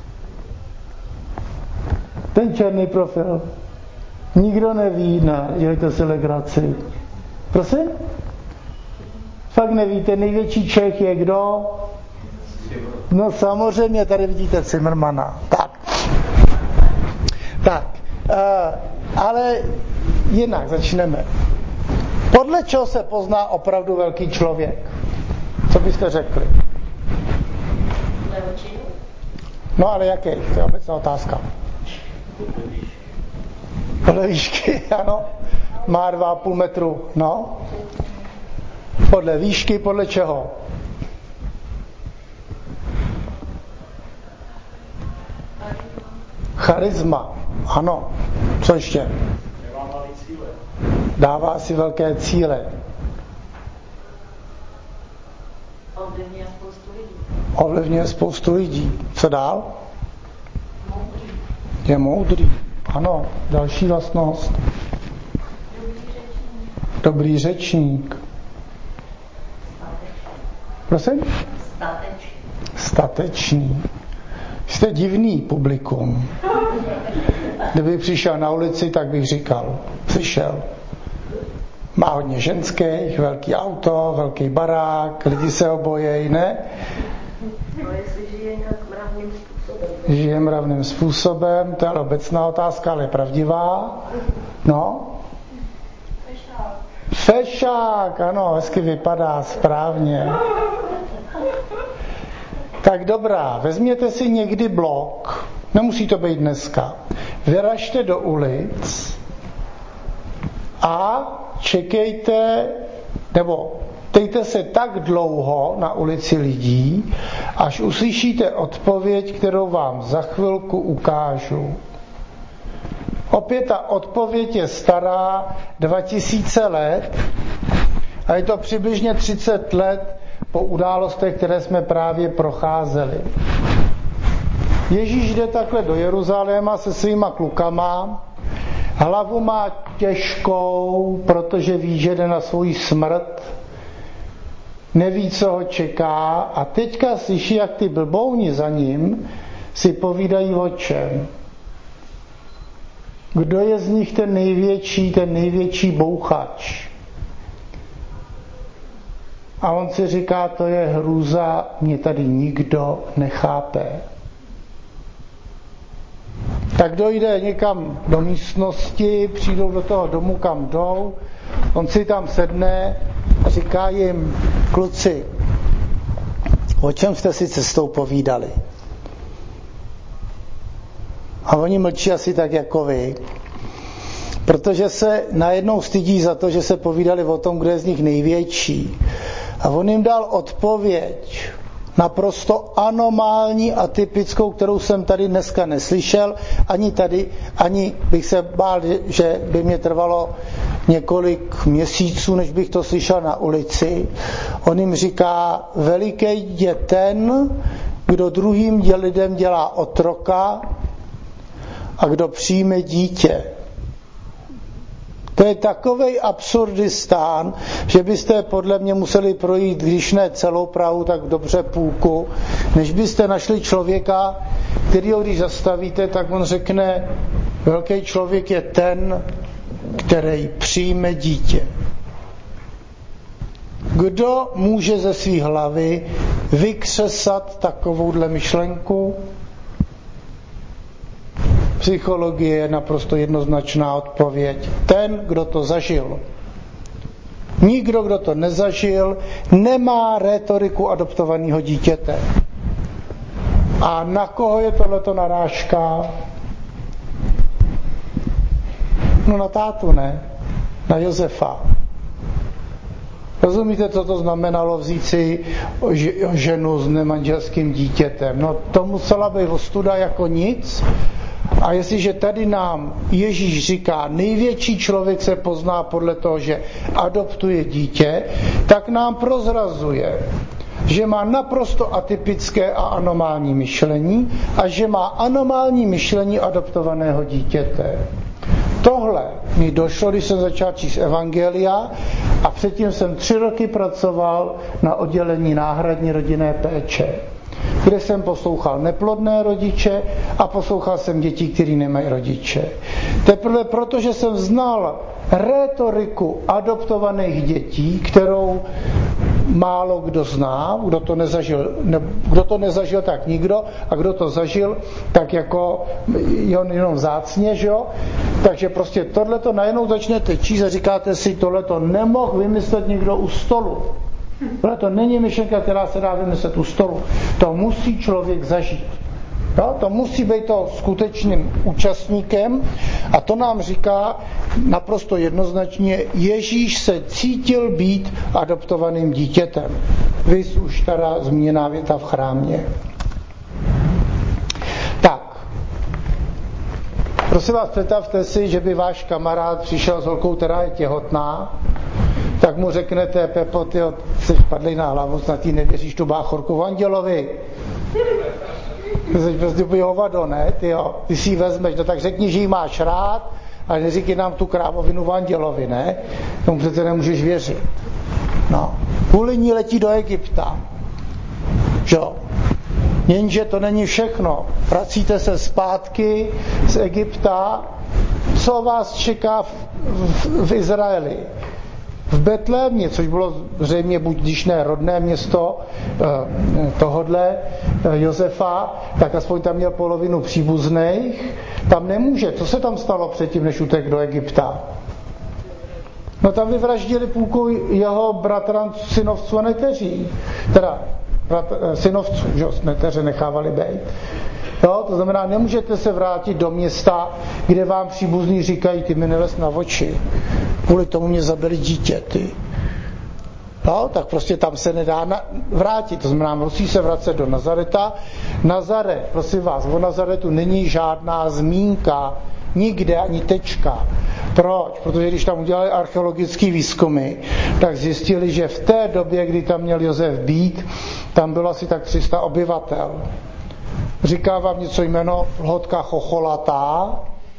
ten černý profil. Nikdo neví, dělejte si legraci. Prosím? Fakt nevíte, největší Čech je kdo? No samozřejmě, tady vidíte Zimmermana. Tak. Ale jinak začneme. Podle čeho se pozná opravdu velký člověk? Co byste řekli? No ale jaký? To je obecná otázka. Podle výšky, ano. Má 2,5 metru, no. Podle výšky, podle čeho? Charisma, ano. Co ještě? Dává si velké cíle. Ovlivňuje spoustu lidí. Co dál? Je moudrý. Ano, další vlastnost. Dobrý řečník. Prosím? Statečný. Jste divný publikum. Kdyby přišel na ulici, tak bych říkal, přišel. Má hodně ženských, velký auto, velký barák, lidi se ho bojejí, ne? No, jestli žije nějak mravným způsobem. Žije mravným způsobem, to je obecná otázka, ale je pravdivá. No? Fešák, ano, hezky vypadá, správně. Tak dobrá, vezměte si někdy blok, nemusí to být dneska, vyražte do ulic a čekejte, nebo dejte se tak dlouho na ulici lidí, až uslyšíte odpověď, kterou vám za chvilku ukážu. Opět ta odpověď je stará 2000 let a je to přibližně 30 let po událostech, které jsme právě procházeli. Ježíš jde takhle do Jeruzaléma se svýma klukama, hlavu má těžkou, protože ví, že jde na svou smrt, neví, co ho čeká a teďka slyší, jak ty blbouni za ním si povídají o čem. Kdo je z nich ten největší bouchač? A on si říká, to je hrůza, mě tady nikdo nechápe. Tak dojde někam do místnosti, přijdou do toho domu, kam jdou, on si tam sedne a říká jim, kluci, o čem jste si cestou povídali? A oni mlčí asi tak jako vy, protože se najednou stydí za to, že se povídali o tom, kdo je z nich největší. A on jim dal odpověď, naprosto anomální a typickou, kterou jsem tady dneska neslyšel, ani bych se bál, že by mě trvalo několik měsíců, než bych to slyšel na ulici. On jim říká, veliký je ten, kdo druhým lidem dělá otroka a kdo přijme dítě. To je takovej absurdistán, že byste podle mě museli projít, když ne celou Prahu, tak dobře půlku, než byste našli člověka, kterýho když zastavíte, tak on řekne, velký člověk je ten, který přijme dítě. Kdo může ze své hlavy vykřesat takovouhle myšlenku? Psychologie je naprosto jednoznačná odpověď. Ten, kdo to zažil. Nikdo, kdo to nezažil, nemá rétoriku adoptovaného dítěte. A na koho je tohleto narážka? No na tátu, ne? Na Josefa. Rozumíte, co to znamenalo vzít si ženu s nemanželským dítětem? No to musela být ostuda jako nic. A jestliže tady nám Ježíš říká, největší člověk se pozná podle toho, že adoptuje dítě, tak nám prozrazuje, že má naprosto atypické a anomální myšlení a že má anomální myšlení adoptovaného dítěte. Tohle mi došlo, když jsem začal číst evangelia a předtím jsem 3 roky pracoval na oddělení náhradní rodinné péče, kde jsem poslouchal neplodné rodiče a poslouchal jsem děti, které nemají rodiče. Teprve proto, že jsem znal rétoriku adoptovaných dětí, kterou málo kdo zná, kdo to nezažil, tak nikdo, a kdo to zažil, tak jako jenom vzácně, že jo? Takže prostě tohleto najednou začnete číst a říkáte si, tohleto nemohl vymyslet někdo u stolu. Tohle to není myšlenka, která se dá vymyslet u stolu. To musí člověk zažít. Jo? To musí být to skutečným účastníkem a to nám říká naprosto jednoznačně, Ježíš se cítil být adoptovaným dítětem. Viz už teda zmíněná věta v chrámě. Tak. Prosím vás, představte si, že by váš kamarád přišel s holkou, která je těhotná, tak mu řeknete, Pepo, ty jsi padlej na hlavu, snad ty nevěříš tu báchorku andělovi. Jsi prostě úplně hovado, ne? Ty si ji vezmeš, no tak řekni, že ji máš rád, ale neříkej nám tu krávovinu v andělovi, ne? Tomu přece nemůžeš věřit. No. Kvůli ní letí do Egypta. Jo. Jenže to není všechno. Vracíte se zpátky z Egypta. Co vás čeká v Izraeli? V Betlémě, což bylo zřejmě buď když ne rodné město tohodle Josefa, tak aspoň tam měl polovinu příbuzných. Tam nemůže. Co se tam stalo předtím, než utek do Egypta? No tam vyvraždili půlku jeho bratranců, synovců a neteří. Teda synovců, že neteře nechávali být. Jo, to znamená, nemůžete se vrátit do města, kde vám příbuzní říkají, ty mi nelez na oči. Kvůli tomu mě zabili dítě, ty. No, tak prostě tam se nedá vrátit. To znamená, musí se vracet do Nazareta. Nazaret, prosím vás, o Nazaretu není žádná zmínka, nikde ani tečka. Proč? Protože když tam udělali archeologické výzkumy, tak zjistili, že v té době, kdy tam měl Josef být, tam bylo asi tak 300 obyvatel. Říká vám něco jméno Lhotka chocholatá?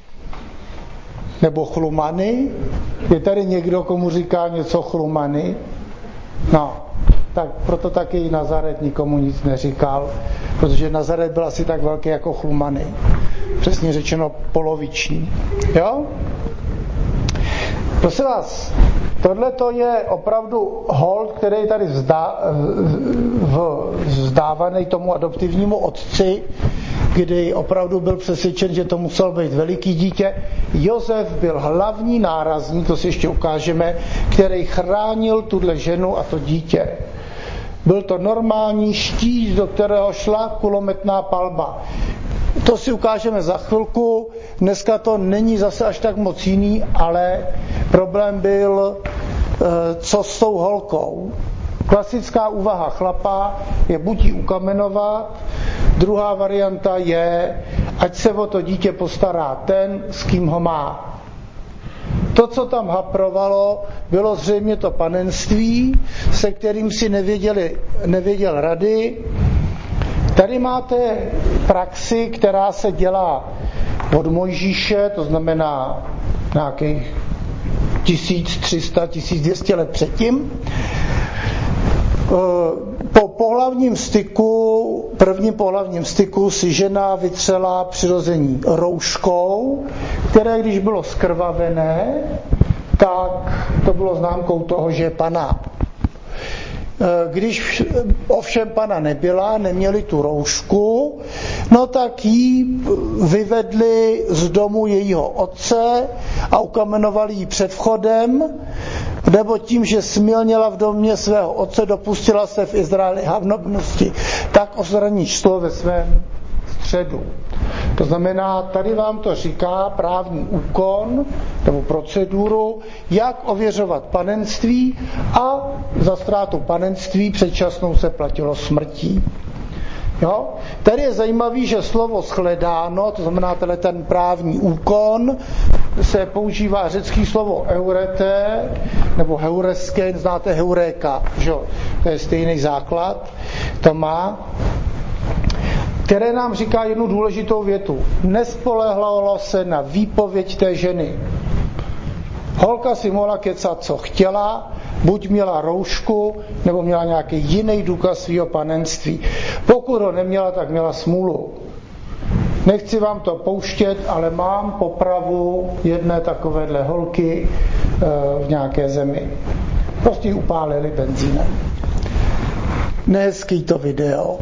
Nebo chlumany? Je tady někdo, komu říká něco chlumany? No, tak proto taky Nazaret nikomu nic neříkal, protože Nazaret byl asi tak velký jako chlumany. Přesně řečeno poloviční. Jo? Prosím vás, tohle to je opravdu hold, který je tady vzdávaný tomu adoptivnímu otci, kdy opravdu byl přesvědčen, že to muselo být veliký dítě. Josef byl hlavní nárazník, to si ještě ukážeme, který chránil tuhle ženu a to dítě. Byl to normální štít, do kterého šla kulometná palba. To si ukážeme za chvilku. Dneska to není zase až tak moc jiný, ale problém byl, co s tou holkou. Klasická úvaha chlapa je buď ji ukamenovat, druhá varianta je, ať se o to dítě postará ten, s kým ho má. To, co tam haprovalo, bylo zřejmě to panenství, se kterým si nevěděl rady. Tady máte praxi, která se dělá od Mojžíše, to znamená nějakých 1300, 1200 let předtím. Po prvním pohlavním styku si žena vytřela přirození rouškou, které když bylo skrvavené, tak to bylo známkou toho, že je panna. Když ovšem panna nebyla, neměli tu roušku, no tak ji vyvedli z domu jejího otce a ukamenovali ji před vchodem, nebo tím, že smilněla v domě svého otce, dopustila se v Izraeli hanobnosti. Tak ozraní šlo ve svém středu. To znamená, tady vám to říká právní úkon nebo proceduru, jak ověřovat panenství, a za ztrátu panenství předčasnou se platilo smrtí. Jo? Tady je zajímavý, že slovo shledáno, to znamená ten právní úkon, se používá řecké slovo eurete, nebo heureske, znáte heuréka, že? To je stejný základ, to má, které nám říká jednu důležitou větu. Nespolehlo se na výpověď té ženy. Holka si mohla kecat, co chtěla, buď měla roušku, nebo měla nějaký jiný důkaz svého panenství. Pokud ho neměla, tak měla smůlu. Nechci vám to pouštět, ale mám popravu jedné takovéhle holky v nějaké zemi. Prostě ji upálili benzínem. Nehezký to video.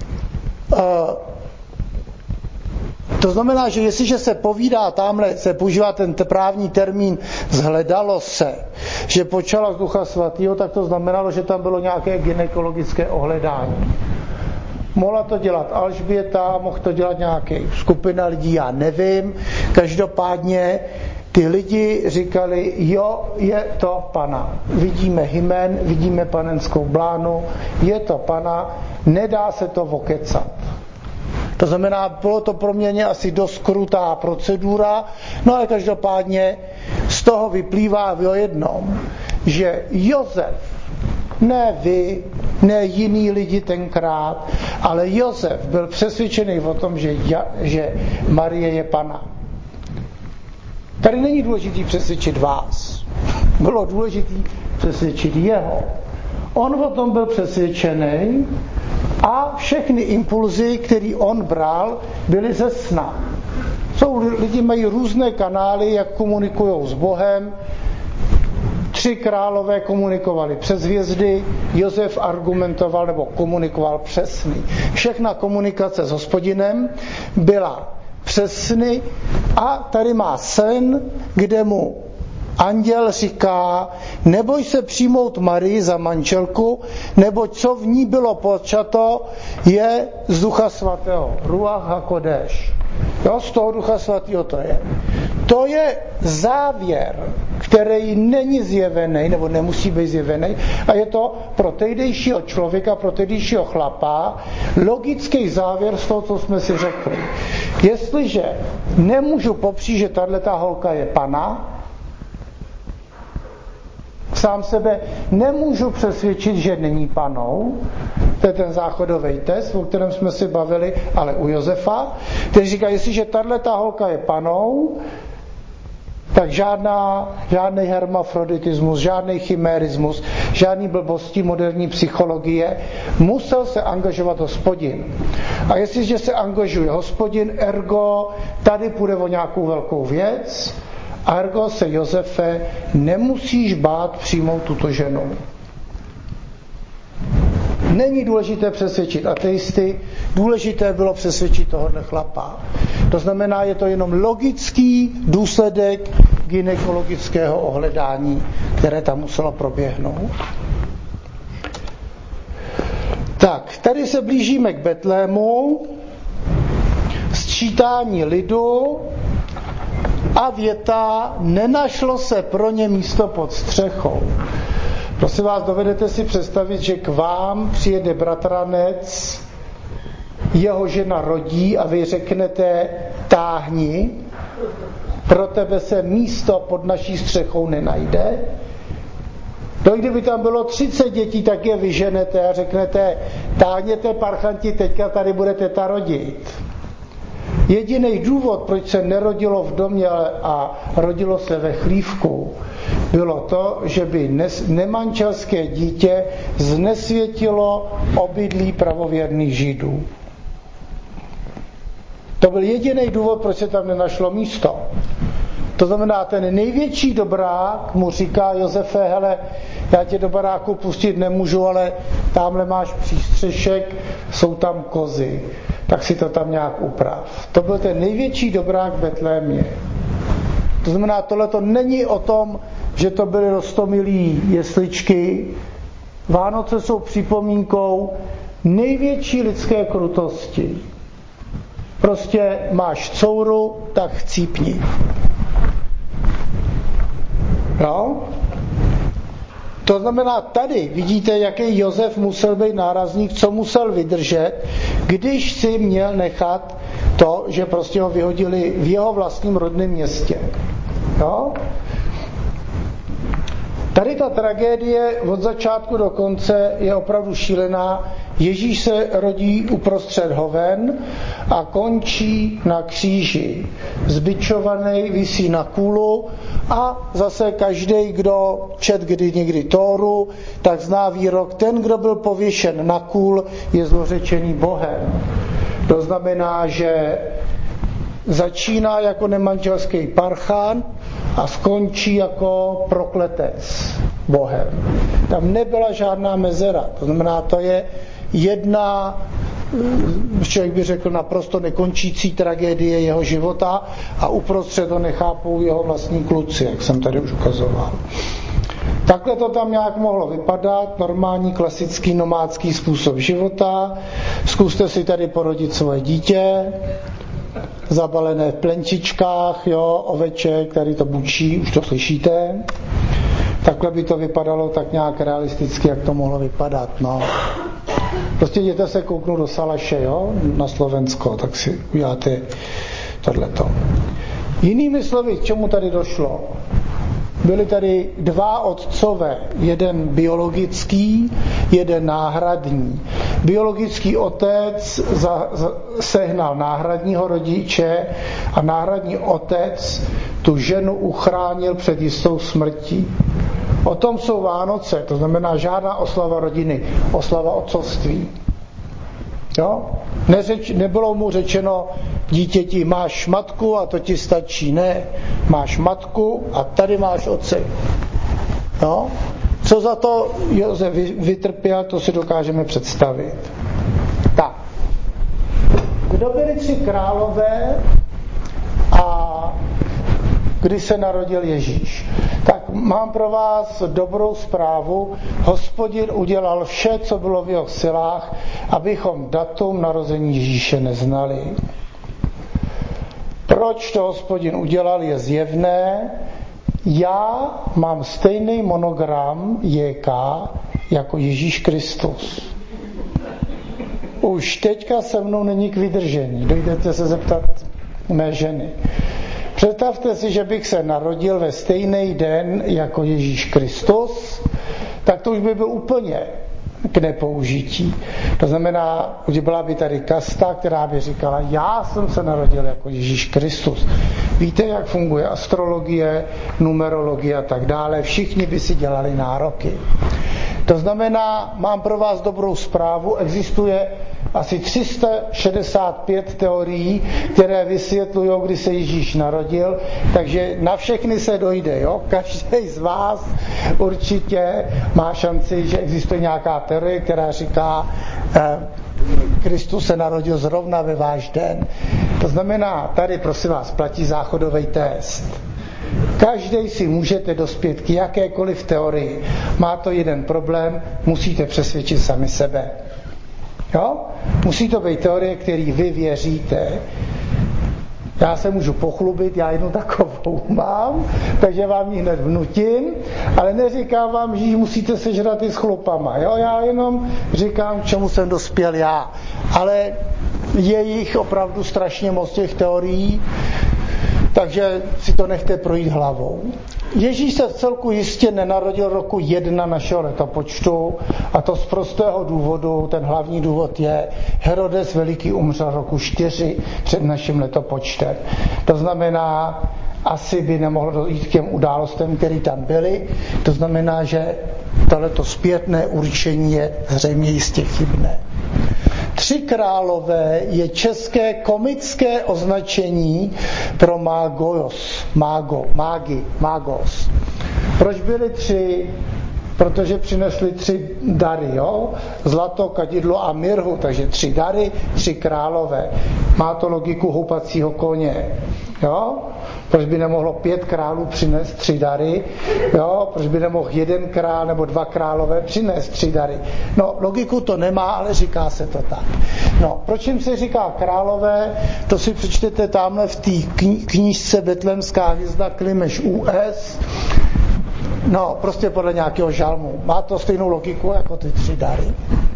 To znamená, že jestliže se povídá tamhle, se používá ten právní termín zhledalo se, že počala z Ducha Svatého, tak to znamenalo, že tam bylo nějaké gynekologické ohledání. Mohla to dělat Alžběta, mohl to dělat nějaký skupina lidí, já nevím. Každopádně ty lidi říkali, jo, je to panna. Vidíme hymen, vidíme panenskou blánu, je to panna, nedá se to okecat. To znamená, bylo to pro mě asi dost krutá procedura, no ale každopádně z toho vyplývá o jednom, že Josef, ne vy, ne jiní lidi tenkrát, ale Josef byl přesvědčený o tom, že Marie je panna. Tady není důležitý přesvědčit vás. Bylo důležité přesvědčit jeho. On o tom byl přesvědčený a všechny impulzy, které on bral, byly ze sna. Lidi mají různé kanály, jak komunikují s Bohem. 3 králové komunikovali přes hvězdy, Josef argumentoval nebo komunikoval přes sny. Všechna komunikace s Hospodinem byla přes sny a tady má sen, kde mu anděl říká, neboj se přijmout Marii za manželku, neboť co v ní bylo počato, je z Ducha Svatého. Ruach HaKodeš. Jo, z toho Ducha Svatého to je. To je závěr, který není zjevený, nebo nemusí být zjevený, a je to pro tehdejšího člověka, pro tehdejšího chlapa logický závěr z toho, co jsme si řekli. Jestliže nemůžu popřít, že tato holka je panna, sám sebe nemůžu přesvědčit, že není panou, to je ten záchodový test, o kterém jsme si bavili, ale u Josefa, který říká, jestliže tato holka je panou, tak žádný hermafroditismus, žádný chimerismus, žádný blbosti moderní psychologie, musel se angažovat Hospodin. A jestliže se angažuje Hospodin, ergo tady půjde o nějakou velkou věc, ergo se Josefe nemusíš bát přijmout tuto ženu. Není důležité přesvědčit ateisty, důležité bylo přesvědčit tohohle chlapa. To znamená, je to jenom logický důsledek gynekologického ohledání, které tam muselo proběhnout. Tak, tady se blížíme k Betlému, sčítání lidu a věta, nenašlo se pro ně místo pod střechou. Prosím vás, dovedete si představit, že k vám přijede bratranec, jeho žena rodí a vy řeknete, táhni, pro tebe se místo pod naší střechou nenajde. No, kdyby tam bylo 30 dětí, tak je vyženete a řeknete, táhněte parchanti, teďka tady bude teta rodit. Jediný důvod, proč se nerodilo v domě a rodilo se ve chlívku, bylo to, že by nemanželské dítě znesvětilo obydlí pravověrných Židů. To byl jediný důvod, proč se tam nenašlo místo. To znamená, ten největší dobrák mu říká Josefe, hele, já tě do baráku pustit nemůžu, ale tamhle máš přístřešek, jsou tam kozy, tak si to tam nějak uprav. To byl ten největší dobrák v Betlémě. To znamená, tohle to není o tom, že to byly roztomilý jesličky. Vánoce jsou připomínkou největší lidské krutosti. Prostě máš couru, tak chcípni. No? To znamená, tady vidíte, jaký Josef musel být nárazník, co musel vydržet, když si měl nechat to, že prostě ho vyhodili v jeho vlastním rodném městě. No? Tady ta tragédie od začátku do konce je opravdu šílená. Ježíš se rodí uprostřed hoven a končí na kříži. Zbičovaný, visí na kůlu a zase každý, kdo čet někdy Tóru, tak zná výrok, ten, kdo byl pověšen na kůl, je zlořečený Bohem. To znamená, že začíná jako nemanželský parchán a skončí jako prokletec Bohem. Tam nebyla žádná mezera. To znamená, to je jedna, člověk by řekl, naprosto nekončící tragédie jeho života a uprostřed to nechápou jeho vlastní kluci, jak jsem tady už ukazoval. Takhle to tam nějak mohlo vypadat, normální klasický nomádský způsob života. Zkuste si tady porodit svoje dítě, zabalené v plenčičkách, jo, oveček, který to bučí, už to slyšíte. Takhle by to vypadalo tak nějak realisticky, jak to mohlo vypadat, no. Prostě jděte se kouknout do Salaše, jo, na Slovensko, tak si uděláte tohleto. Jinými slovy, k čemu tady došlo? Byli tady dva otcové, jeden biologický, jeden náhradní. Biologický otec sehnal náhradního rodiče a náhradní otec tu ženu uchránil před jistou smrtí. O tom jsou Vánoce, to znamená žádná oslava rodiny, oslava otcovství. Jo? Nebylo mu řečeno dítěti, máš matku a to ti stačí. Ne, máš matku a tady máš otce. Jo? Co za to Josef vytrpěl, to si dokážeme představit. Tak. Kdo byli tři králové a kdy se narodil Ježíš? Tak mám pro vás dobrou zprávu. Hospodin udělal vše, co bylo v jeho silách, abychom datum narození Ježíše neznali. Proč to Hospodin udělal, je zjevné. Já mám stejný monogram JK jako Ježíš Kristus. Už teďka se mnou není k vydržení. Dojdete se zeptat mé ženy. Představte si, že bych se narodil ve stejný den jako Ježíš Kristus, tak to už by byl úplně k nepoužití. To znamená, že byla by tady kasta, která by říkala, já jsem se narodil jako Ježíš Kristus. Víte, jak funguje astrologie, numerologie a tak dále. Všichni by si dělali nároky. To znamená, mám pro vás dobrou zprávu, existuje asi 365 teorií, které vysvětlují, kdy se Ježíš narodil, takže na všechny se dojde. Jo? Každý z vás určitě má šanci, že existuje nějaká teorie, která říká, Kristus se narodil zrovna ve váš den. To znamená, tady prosím vás platí záchodový test. Každý si můžete dospět k jakékoliv teorii. Má to jeden problém, musíte přesvědčit sami sebe. Jo? Musí to být teorie, který vy věříte. Já se můžu pochlubit, já jednu takovou mám, takže vám ji hned vnutím, ale neříkám vám, že ji musíte sežrat i s chlupama. Jo? Já jenom říkám, k čemu jsem dospěl já. Ale je jich opravdu strašně moc těch teorií, takže si to nechte projít hlavou. Ježíš se vcelku jistě nenarodil roku 1 našeho letopočtu, a to z prostého důvodu. Ten hlavní důvod je, Herodes Veliký umřel roku 4 před naším letopočtem. To znamená, asi by nemohlo dojít k těm událostem, které tam byly. To znamená, že tohleto zpětné určení je zřejmě jistě chybné. 3 králové je české komické označení pro mágos. Proč byly 3? Protože přinesli 3 dary, jo? Zlato, kadidlo a mirhu, takže 3 dary, 3 králové. Má to logiku houpacího koně, jo? Proč by nemohlo 5 králů přinést 3 dary, jo? Proč by nemohl 1 král nebo 2 králové přinést 3 dary? No, logiku to nemá, ale říká se to tak. No, proč jim se říká králové, to si přečtete tamhle v té knížce Betlémská hvězda Klimeš US. No, prostě podle nějakého žalmu. Má to stejnou logiku jako ty 3 dary.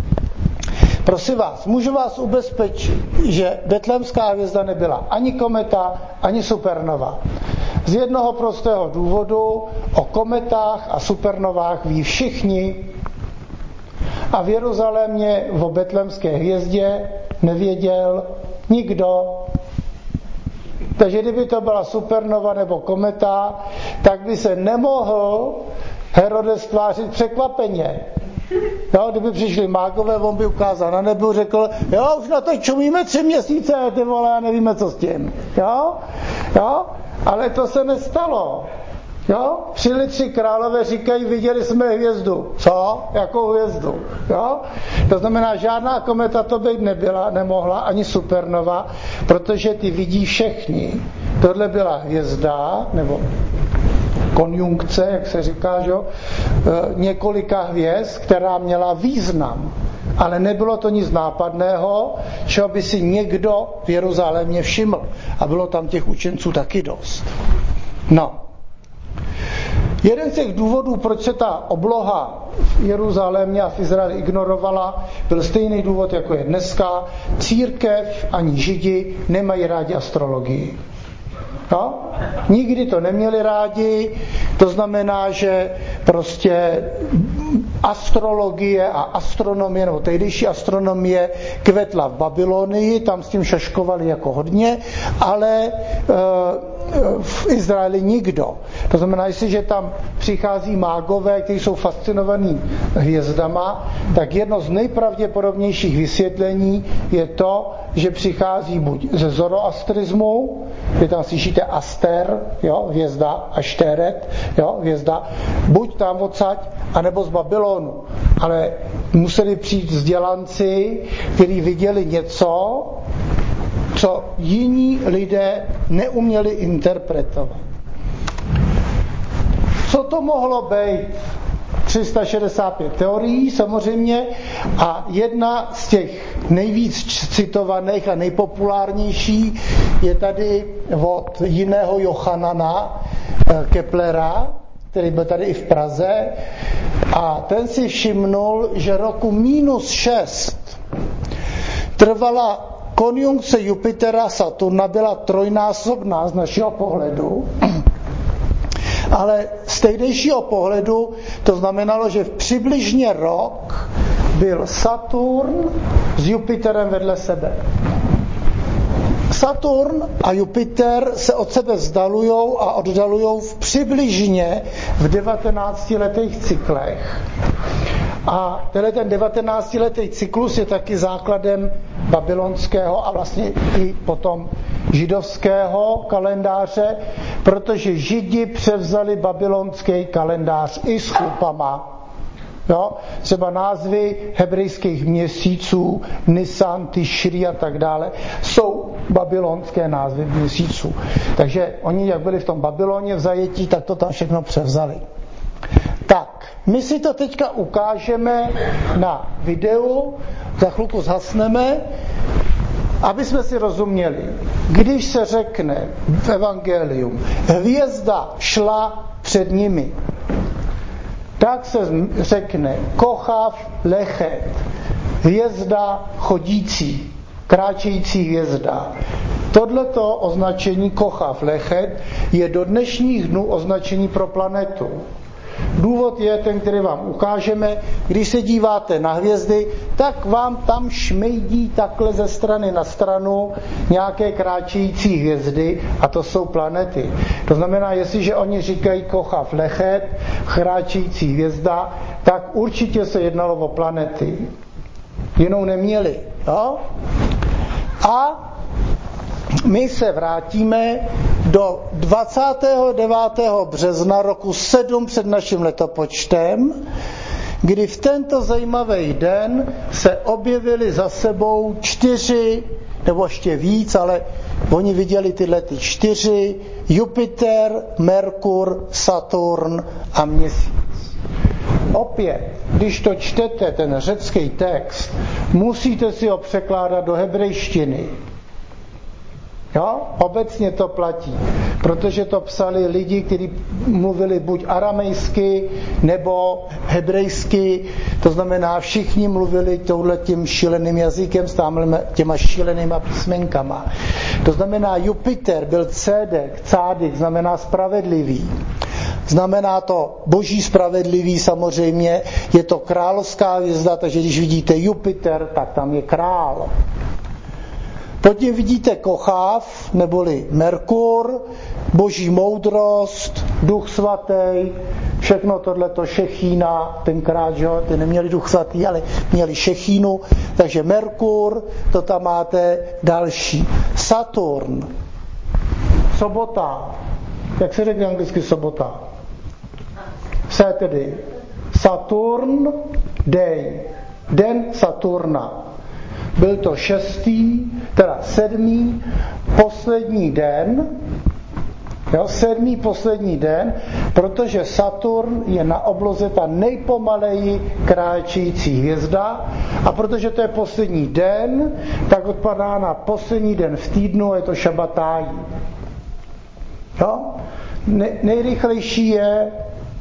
Prosím vás, můžu vás ubezpečit, že Betlémská hvězda nebyla ani kometa, ani supernova. Z jednoho prostého důvodu o kometách a supernovách ví všichni a v Jeruzalémě o Betlémské hvězdě nevěděl nikdo. Takže kdyby to byla supernova nebo kometa, tak by se nemohl Herodes tvářit překvapeně. Jo, kdyby přišli mágové, on by ukázal na nebu, řekl, jo, už na to čumíme 3 měsíce, ty vole, a nevíme, co s tím. Jo, ale to se nestalo. Jo, přijeli 3 králové, říkají, viděli jsme hvězdu. Co? Jakou hvězdu? Jo? To znamená, žádná kometa to být nemohla, ani supernova, protože ty vidí všichni. Tohle byla hvězda, nebo konjunkce, jak se říká, že? Několika hvězd, která měla význam. Ale nebylo to nic nápadného, čeho by si někdo v Jeruzalémě všiml. A bylo tam těch učenců taky dost. No. Jeden z těch důvodů, proč se ta obloha v Jeruzalémě a v Izraeli ignorovala, byl stejný důvod, jako je dneska. Církev ani Židi nemají rádi astrologii. No? Nikdy to neměli rádi, to znamená, že prostě astrologie a astronomie, nebo tehdejší astronomie kvetla v Babylonii, tam s tím šaškovali jako hodně, ale v Izraeli nikdo. To znamená, jestliže tam přichází mágové, kteří jsou fascinovaní hvězdama, tak jedno z nejpravděpodobnějších vysvětlení je to, že přichází buď ze zoroastrismu, kde tam slyšíte Aster, jo, hvězda, Ašteret, jo, hvězda, buď tam odsaď, anebo z Babylonu. Ale museli přijít vzdělanci, kteří viděli něco, co jiní lidé neuměli interpretovat. Co to mohlo být? 365 teorií samozřejmě a jedna z těch nejvíc citovaných a nejpopulárnější je tady od jiného Jochanana Keplera, který byl tady i v Praze, a ten si všimnul, že roku -6 trvala konjunkce Jupitera Saturna, byla trojnásobná z našeho pohledu, ale z tehdejšího pohledu to znamenalo, že v přibližně rok byl Saturn s Jupiterem vedle sebe. Saturn a Jupiter se od sebe vzdalujou a oddalujou přibližně v 19letých cyklech. A tenhle ten 19letý cyklus je taky základem babylonského a vlastně i potom židovského kalendáře, protože Židi převzali babylonský kalendář i s chlupama. Jo? Třeba názvy hebrejských měsíců, Nisan, Tišri a tak dále, jsou babylonské názvy měsíců. Takže oni, jak byli v tom Babyloně v zajetí, tak to tam všechno převzali. Tak, my si to teďka ukážeme na videu, za chvilku zhasneme, aby jsme si rozuměli. Když se řekne v evangelium, hvězda šla před nimi, tak se řekne kochav lechet, hvězda chodící, kráčející hvězda. Tohleto označení Kochav Lechet je do dnešních dnů označení pro planetu. Důvod je ten, který vám ukážeme. Když se díváte na hvězdy, tak vám tam šmejdí takhle ze strany na stranu nějaké kráčející hvězdy a to jsou planety. To znamená, jestliže oni říkají Kochav Lechet, kráčející hvězda, tak určitě se jednalo o planety. Jinou neměli. Jo? A my se vrátíme do 29. března roku 7 před naším letopočtem, kdy v tento zajímavý den se objevily za sebou 4, nebo ještě víc, ale oni viděli tyhle 4, Jupiter, Merkur, Saturn a Měsíc. Opět, když to čtete, ten řecký text, musíte si ho překládat do hebrejštiny. Jo? Obecně to platí, protože to psali lidi, kteří mluvili buď aramejsky nebo hebrejsky, to znamená všichni mluvili touhletím šíleným jazykem s těma šílenýma písmenkama. To znamená Jupiter byl cédek, cádik, znamená spravedlivý. Znamená to boží spravedlivý samozřejmě, je to královská hvězda, takže když vidíte Jupiter, tak tam je král. Pod ním vidíte Kochav, neboli Merkur, boží moudrost, duch svatý, všechno tohleto Šechína, tenkrát, že ty neměli duch svatý, ale měli Šechínu, takže Merkur, to tam máte další. Saturn, sobota, jak se řekne anglicky sobota? Saturday. Saturn, day, den Saturna. Byl to 7. poslední den, jo, 7. poslední den, protože Saturn je na obloze ta nejpomaleji kráčející hvězda a protože to je poslední den, tak odpadá na poslední den v týdnu a je to šabatájí. Jo? Nejrychlejší je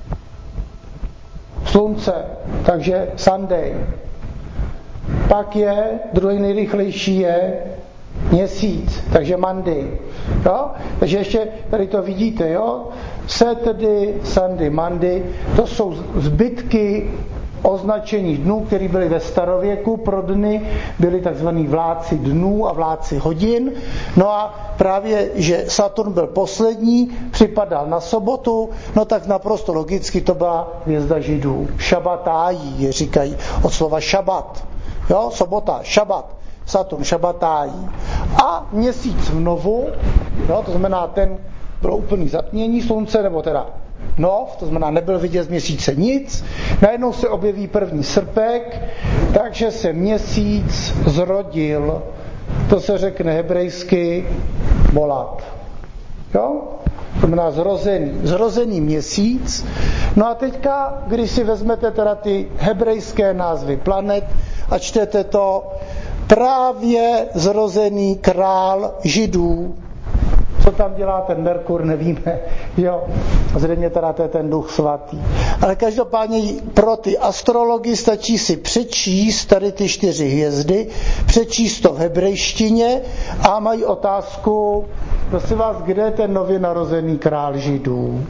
slunce, takže Sunday. Pak je, druhý nejrychlejší je měsíc, takže Monday. Jo? Takže ještě tady to vidíte, jo? Saturday, Sunday, Monday, to jsou zbytky označení dnů, které byly ve starověku. Pro dny byli takzvaný vládci dnů a vládci hodin. No a právě, že Saturn byl poslední, připadal na sobotu, no tak naprosto logicky to byla hvězda Židů. Šabatájí je říkají, od slova šabat. Jo, sobota, šabat, Saturn, šabatájí. A měsíc v novu, jo, to znamená ten bylo úplný zatmění slunce, nebo teda nov, to znamená nebyl vidět z měsíce nic, najednou se objeví první srpek, takže se měsíc zrodil, to se řekne hebrejsky bolat. Jo? To znamená zrozený měsíc. No a teďka, když si vezmete teda ty hebrejské názvy planet a čtete to, právě zrozený král Židů. Co tam dělá ten Merkur, nevíme. Jo, zřejmě teda to je ten duch svatý. Ale každopádně pro ty astrology stačí si přečíst tady ty 4 hvězdy, přečíst to v hebrejštině a mají otázku, prosím vás, kde je ten nově narozený král Židů?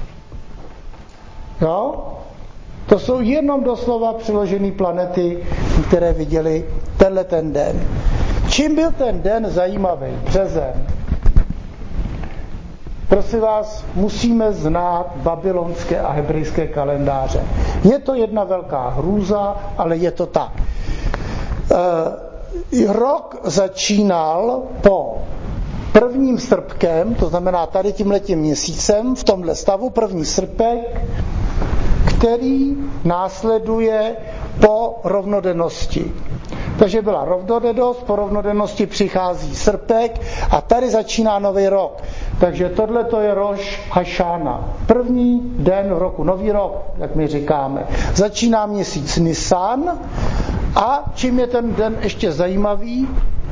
Jo? To jsou jenom doslova přiložené planety, které viděli tenhle ten den. Čím byl ten den zajímavý? Březen. Prosím vás, musíme znát babylonské a hebrejské kalendáře. Je to jedna velká hrůza, ale je to tak. Rok začínal po 1. srpkem, to znamená tady tímhletím měsícem, v tomhle stavu 1. srpek, který následuje po rovnodennosti. Takže byla rovnodennost, po rovnodennosti přichází srpek a tady začíná nový rok. Takže tohle to je Roš Hašána. První den roku, nový rok, jak my říkáme. Začíná měsíc Nisan a čím je ten den ještě zajímavý,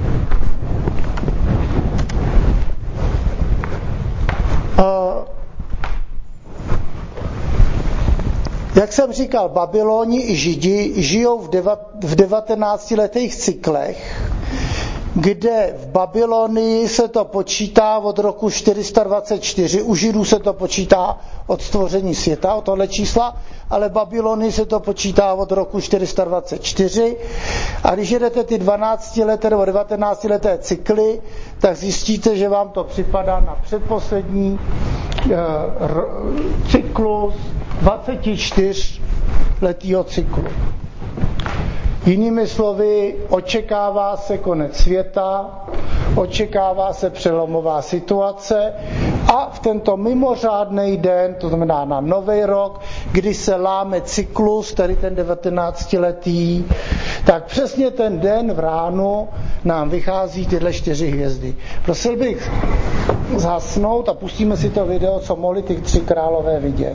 jak jsem říkal, Babyloni i Židi žijou v 19letých cyklech, kde v Babylonii se to počítá od roku 424, u Židů se to počítá od stvoření světa, od tohle čísla, ale v Babylonii se to počítá od roku 424 a když jedete ty 12leté nebo 19leté cykly, tak zjistíte, že vám to připadá na předposlední cyklus 24letého cyklu. Jinými slovy, očekává se konec světa, očekává se přelomová situace a v tento mimořádný den, to znamená na Nový rok, kdy se láme cyklus, tedy ten 19letý, tak přesně ten den v ránu nám vychází tyhle 4 hvězdy. Prosil bych zhasnout a pustíme si to video, co mohli ty 3 králové vidět.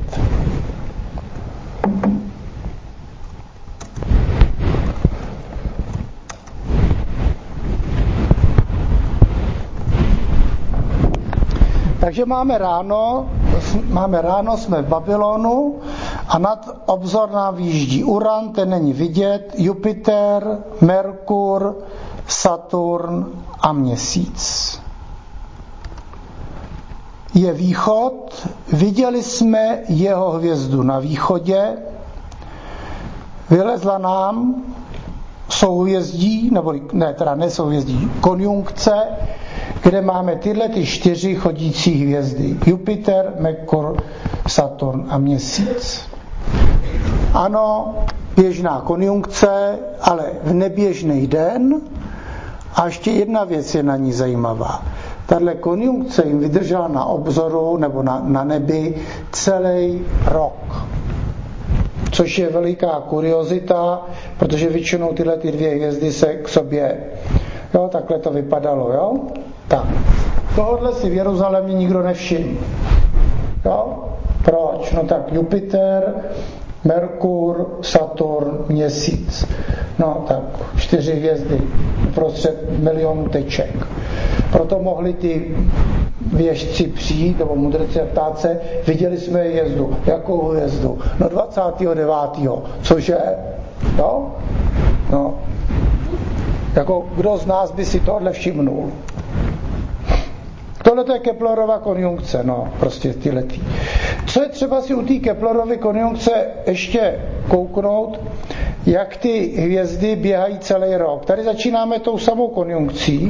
Takže máme ráno, jsme v Babylonu a nad obzor nám vyjíždí Uran, ten není vidět, Jupiter, Merkur, Saturn a Měsíc. Je východ, viděli jsme jeho hvězdu na východě, vylezla nám souhvězdí, nebo ne, teda ne souhvězdí, konjunkce, kde máme tyhle ty 4 chodící hvězdy. Jupiter, Merkur, Saturn a Měsíc. Ano, běžná konjunkce, ale v neběžný den. A ještě jedna věc je na ní zajímavá. Tahle konjunkce jim vydržela na obzoru nebo na nebi celý rok. Což je veliká kuriozita, protože většinou tyhle ty 2 hvězdy se k sobě, jo, takhle to vypadalo, jo. Tak, tohodle si v Jeruzalémě nikdo nevšiml. Jo? Proč? No tak Jupiter, Merkur, Saturn, Měsíc. No tak 4 hvězdy uprostřed milionů teček. Proto mohli ty věštci přijít, nebo mudrci a ptát se, viděli jsme hvězdu. Jakou hvězdu? No 29. Cože? Jo? No. Jako kdo z nás by si tohle všimnul? Tohle je Keplerova konjunkce, no, prostě tyhletý. Co je třeba si u té Keplerovy konjunkce ještě kouknout, jak ty hvězdy běhají celý rok. Tady začínáme tou samou konjunkcí,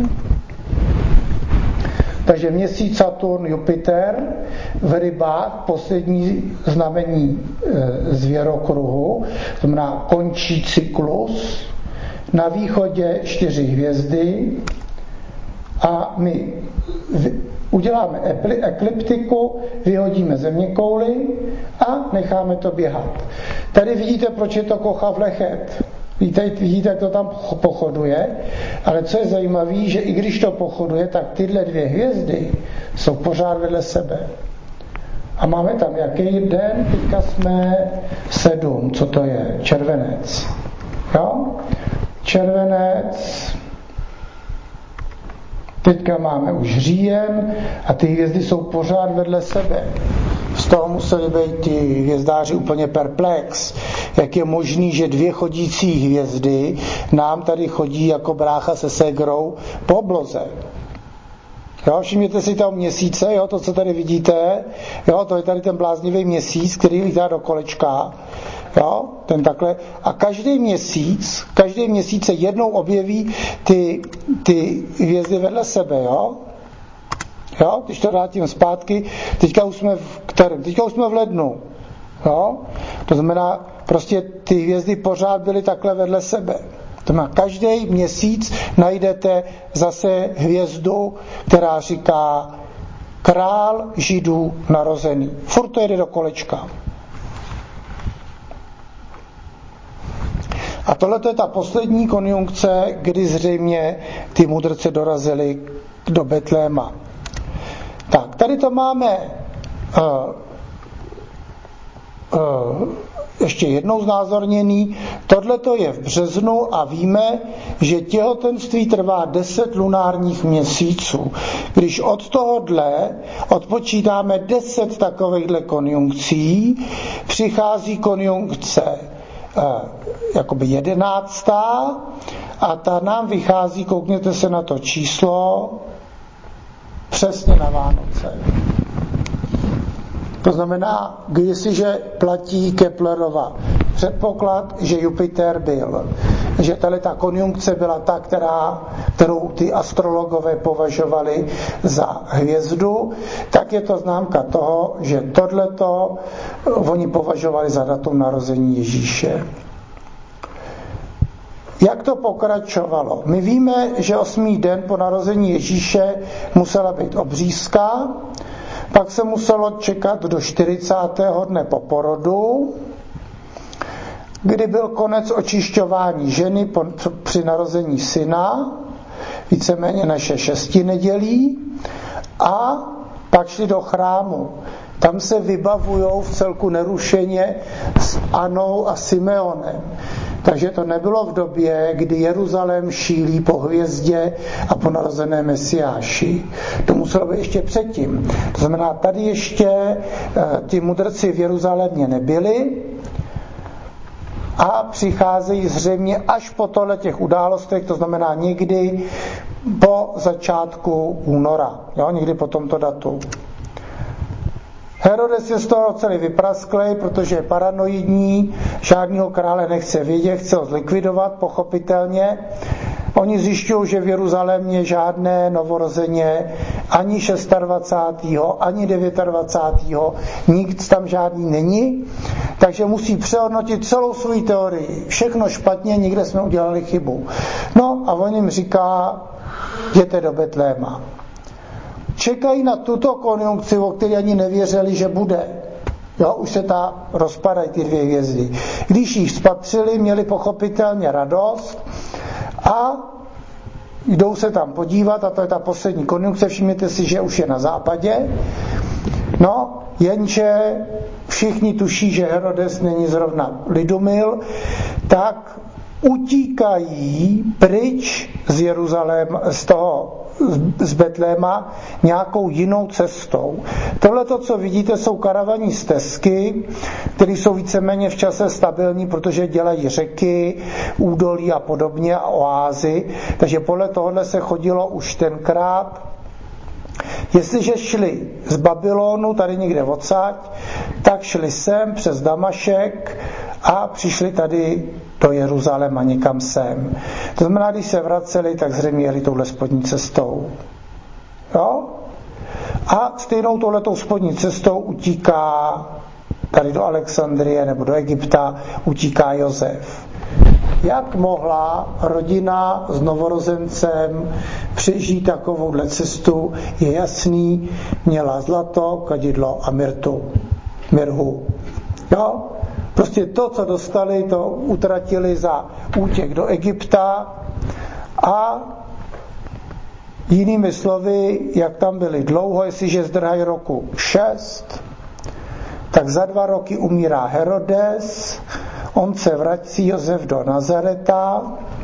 takže Měsíc, Saturn, Jupiter v rybách, poslední znamení zvěrokruhu, to znamená končí cyklus, na východě 4 hvězdy a my uděláme ekliptiku, vyhodíme zeměkouli a necháme to běhat. Tady vidíte, proč je to kocha-vlechet. Vidíte, jak to tam pochoduje, ale co je zajímavé, že i když to pochoduje, tak tyhle 2 hvězdy jsou pořád vedle sebe. A máme tam jaký den? Teďka jsme 7, co to je? Červenec. Jo? Červenec, teďka máme už říjen a ty hvězdy jsou pořád vedle sebe. Z toho museli být ty hvězdáři úplně perplex. Jak je možný, že 2 chodící hvězdy nám tady chodí jako brácha se ségrou po obloze. Jo, všimněte si toho Měsíce, jo, to, co tady vidíte, jo, to je tady ten bláznivý Měsíc, který lítá do kolečka. Jo, ten takhle. A každý měsíc se jednou objeví ty hvězdy vedle sebe, jo? Jo, když to vrátím zpátky, teďka už jsme v kterém? Teďka už jsme v lednu. Jo? To znamená, prostě ty hvězdy pořád byly takhle vedle sebe. To znamená, každý měsíc najdete zase hvězdu, která říká král Židů narozený. Furt to jede do kolečka. A tohle je ta poslední konjunkce, kdy zřejmě ty mudrci dorazili do Betléma. Tak, tady to máme ještě jednou znázorněný. Tohle to je v březnu a víme, že těhotenství trvá 10 lunárních měsíců. Když od tohodle odpočítáme 10 takovýchhle konjunkcí, přichází konjunkce jakoby 11. a ta nám vychází, koukněte se na to číslo, přesně na Vánoce. To znamená, jestliže platí Keplerova předpoklad, že Jupiter byl, že ta konjunkce byla ta, kterou ty astrologové považovali za hvězdu, tak je to známka toho, že tohleto oni považovali za datum narození Ježíše. Jak to pokračovalo? My víme, že 8. den po narození Ježíše musela být obřízka, pak se muselo čekat do 40. dne po porodu, kdy byl konec očišťování ženy při narození syna, víceméně naše 6 nedělí, a pak šli do chrámu. Tam se vybavujou v celku nerušeně s Anou a Simeonem. Takže to nebylo v době, kdy Jeruzalém šílí po hvězdě a po narozené Mesiáši. To muselo být ještě předtím. To znamená, tady ještě ti mudrci v Jeruzalémě nebyli a přicházejí zřejmě až po těch událostech, to znamená někdy po začátku února, někdy po tomto datu. Herodes je z toho celý vyprasklej, protože je paranoidní, žádného krále nechce vidět, chce ho zlikvidovat, pochopitelně. Oni zjišťují, že v Jeruzalémě žádné novorozeně, ani 26. ani 29. nic tam žádný není, takže musí přehodnotit celou svou teorii. Všechno špatně, někde jsme udělali chybu. No a on jim říká, jděte do Betléma. Čekají na tuto konjunkci, o které ani nevěřili, že bude. Už se rozpadají ty 2 hvězdy. Když jich spatřili, měli pochopitelně radost a jdou se tam podívat, a to je ta poslední konjunkce, všimněte si, že už je na západě. No, jenže všichni tuší, že Herodes není zrovna lidumil, tak utíkají pryč z Jeruzaléma, z Betléma nějakou jinou cestou. Tohleto, co vidíte, jsou karavanní stezky, které jsou víceméně v čase stabilní, protože dělají řeky, údolí a podobně a oázy. Takže podle tohohle se chodilo už tenkrát. Jestliže šli z Babylonu, tady někde odsaď, tak šli sem přes Damašek a přišli tady do Jeruzaléma někam sem. To znamená, když se vraceli, tak zřejmě jeli touhle spodní cestou. Jo? A stejnou touhletou spodní cestou utíká tady do Alexandrie nebo do Egypta, utíká Josef. Jak mohla rodina s novorozencem přežít takovouhle cestu, je jasný, měla zlato, kadidlo a mirhu. Jo? Prostě to, co dostali, to utratili za útěk do Egypta a jinými slovy, jak tam byli dlouho, jestliže zdrhají roku 6, tak za 2 roky umírá Herodes, on se vrací Josef do Nazareta,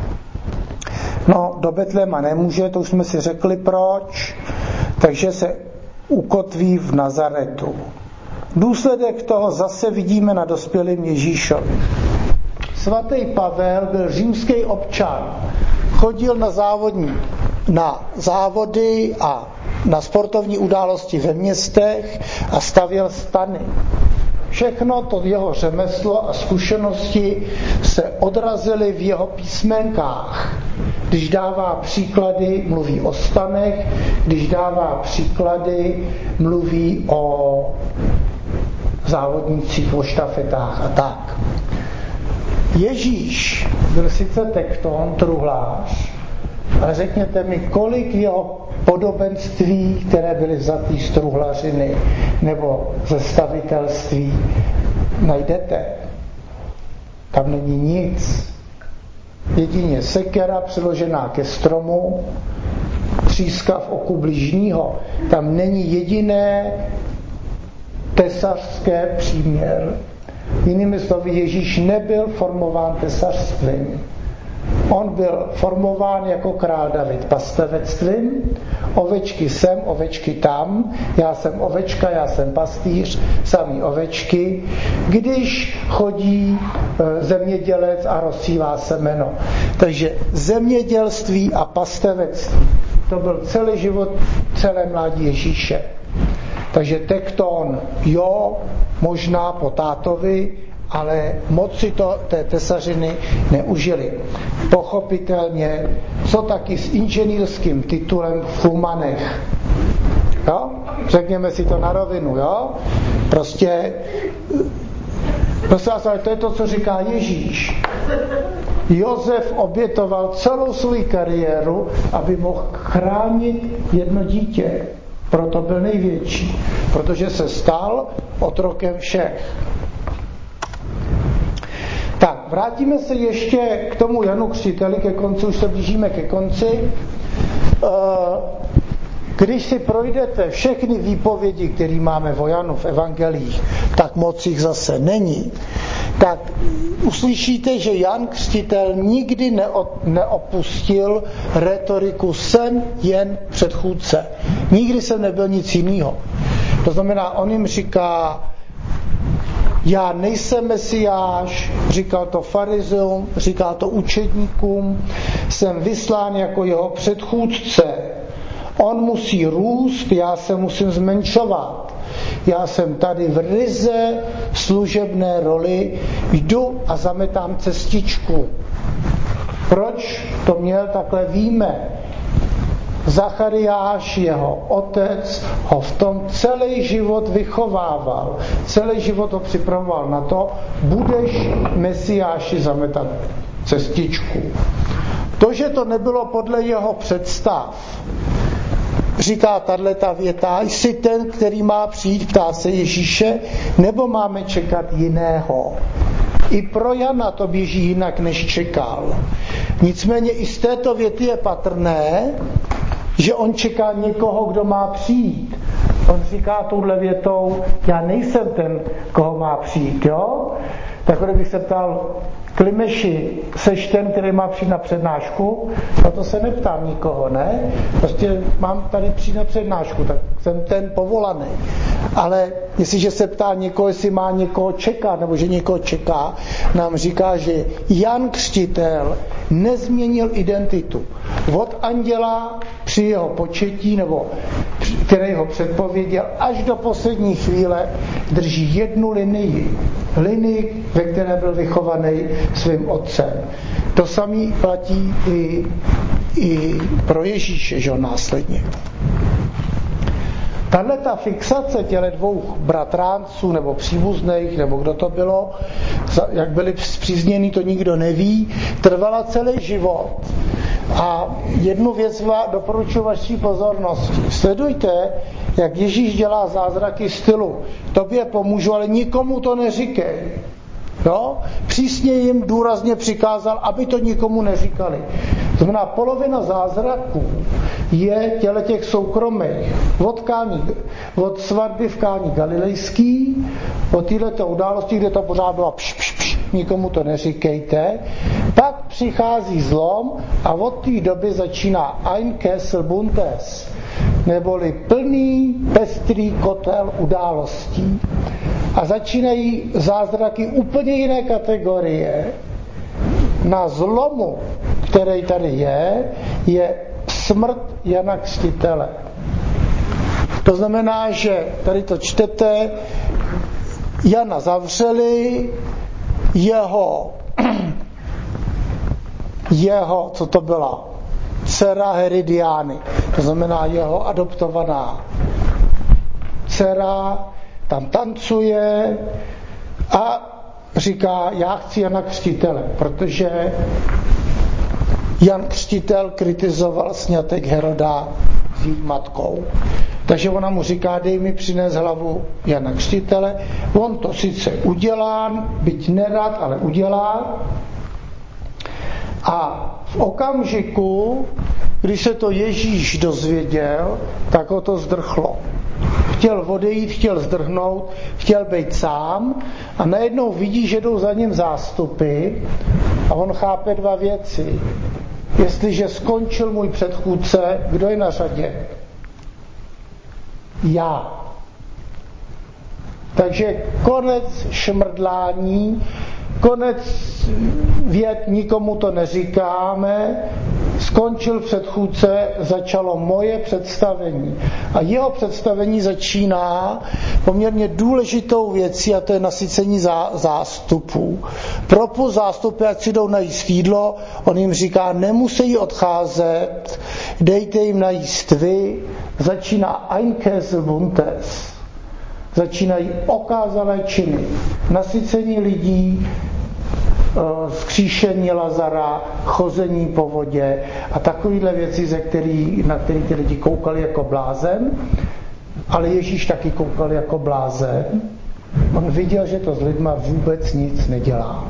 no do Betléma nemůže, to už jsme si řekli proč, takže se ukotví v Nazaretu. Důsledek toho zase vidíme na dospělém Ježíšovi. Svatý Pavel byl římský občan, chodil na závody a na sportovní události ve městech a stavěl stany. Všechno to jeho řemeslo a zkušenosti se odrazily v jeho písmenkách. Když dává příklady, mluví o stanech, když dává příklady, mluví o závodnících, o štafetách a tak. Ježíš byl sice tekton, truhlář, ale řekněte mi, kolik jeho podobenství, které byly vzatý z truhlařiny nebo ze stavitelství, najdete. Tam není nic. Jedině sekera přiložená ke stromu, tříska v oku bližního. Tam není jediné tesařské příměr. Jinými slovy, Ježíš nebyl formován tesařstvím. On byl formován jako král David pastevectvím, Ovečky sem, ovečky tam, já jsem ovečka, já jsem pastýř, samý ovečky, když chodí zemědělec a rozsívá semeno. Takže zemědělství a pastevectví, to byl celý život, celé mládí Ježíše. Takže tekton, jo, možná po tátovi, ale moc si to té tesařiny neužili. Pochopitelně, co taky s inženýrským titulem v Umanech. Jo? Řekněme si to na rovinu, jo? Prostě ale to je to, co říká Ježíš. Josef obětoval celou svou kariéru, aby mohl chránit jedno dítě. Proto byl největší, protože se stal otrokem všech. Tak, vrátíme se ještě k tomu Janu Křtiteli, ke konci, už se blížíme ke konci. Když si projdete všechny výpovědi, které máme o Janu v evangelích, tak moc jich zase není, tak uslyšíte, že Jan Křtitel nikdy neopustil retoriku jsem jen předchůdce. Nikdy jsem nebyl nic jiného. To znamená, on jim říká, já nejsem mesiáš, říkal to farizeům, říkal to učedníkům, jsem vyslán jako jeho předchůdce. On musí růst, já se musím zmenšovat. Já jsem tady v ryze služebné roli, jdu a zametám cestičku. Proč to měl, takhle víme. Zachariáš, jeho otec, ho v tom celý život vychovával. Celý život ho připravoval na to, budeš Mesiáši zametat cestičku. To, že to nebylo podle jeho představ, říká tato věta, jsi ten, který má přijít, ptá se Ježíše, nebo máme čekat jiného? I pro Jana to běží jinak, než čekal. Nicméně i z této věty je patrné, že on čeká někoho, kdo má přijít. On říká touhle větou, já nejsem ten, koho má přijít, jo? Tak kdybych se ptal Klimeši, seš ten, který má přijít na přednášku? No to se neptám nikoho, ne? Prostě mám tady přijít na přednášku, tak jsem ten povolaný. Ale jestliže se ptá někoho, jestli má někoho čekat, nebo že někoho čeká, nám říká, že Jan Křtitel nezměnil identitu. Od anděla při jeho početí, nebo který ho předpověděl, až do poslední chvíle drží jednu linii, ve které byl vychovaný svým otcem. To samé platí i pro Ježíše, že následně. Tato fixace těle dvou bratránců nebo příbuzných, nebo kdo to bylo, jak byli spřízněni, to nikdo neví, trvala celý život. A jednu věc doporučuji vaší pozornosti. Sledujte, jak Ježíš dělá zázraky stylu. Tobě pomůžu, ale nikomu to neříkej. Jo? Přísně jim důrazně přikázal, aby to nikomu neříkali. To znamená, polovina zázraků je těch soukromých. Od svatby v Káni Galilejský, od této události, kde to pořád bylo nikomu to neříkejte. Pak přichází zlom a od té doby začíná Ein Kessel Buntes, neboli plný, pestrý kotel událostí. A začínají zázraky úplně jiné kategorie. Na zlomu, který tady je smrt Jana Křtitele. To znamená, že tady to čtete, Jana zavřeli, jeho, co to byla? Dcera Heridiány. To znamená jeho adoptovaná dcera, tam tancuje a říká, já chci Jana Křtitele, protože Jan Křtitel kritizoval sňatek Heroda s její matkou. Takže ona mu říká, dej mi přinést hlavu Jana Křtitele. On to sice udělá, byť nerad, ale udělá. A v okamžiku, když se to Ježíš dozvěděl, tak ho to zdrchlo. Chtěl odejít, chtěl zdrhnout, chtěl být sám a najednou vidí, že jdou za ním zástupy a on chápe dva věci. Jestliže skončil můj předchůdce, kdo je na řadě? já. Takže konec šmrdlání, konec vět, nikomu to neříkáme, skončil předchůdce, začalo moje představení. A jeho představení začíná poměrně důležitou věcí, a to je nasycení zástupů. Propust zástupy, ať si jdou najíst jídlo, on jim říká, nemusí odcházet, dejte jim najíst vy, začíná Einkäsebuntes. Začínají okázalé činy, nasycení lidí, vzkříšení Lazara, chození po vodě a takovéhle věci, na které ty lidi koukali jako blázen, ale Ježíš taky koukal jako blázen. On viděl, že to s lidma vůbec nic nedělá.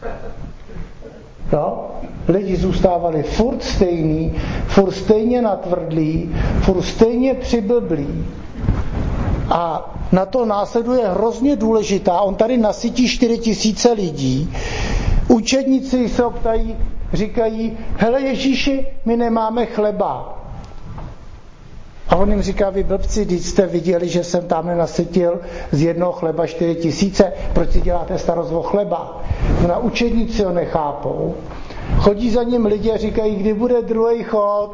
No? Lidi zůstávali furt stejný, furt stejně natvrdlí, furt stejně přiblblí. A na to následuje hrozně důležitá, on tady nasytí 4 000 lidí, učedníci se ho ptají, říkají, hele Ježíši, my nemáme chleba. A on jim říká, vy blbci, když jste viděli, že jsem tam nasytil z jednoho chleba 4 000, proč si děláte starost o chleba? No, učedníci ho nechápou. Chodí za ním lidi a říkají, kdy bude druhý chod.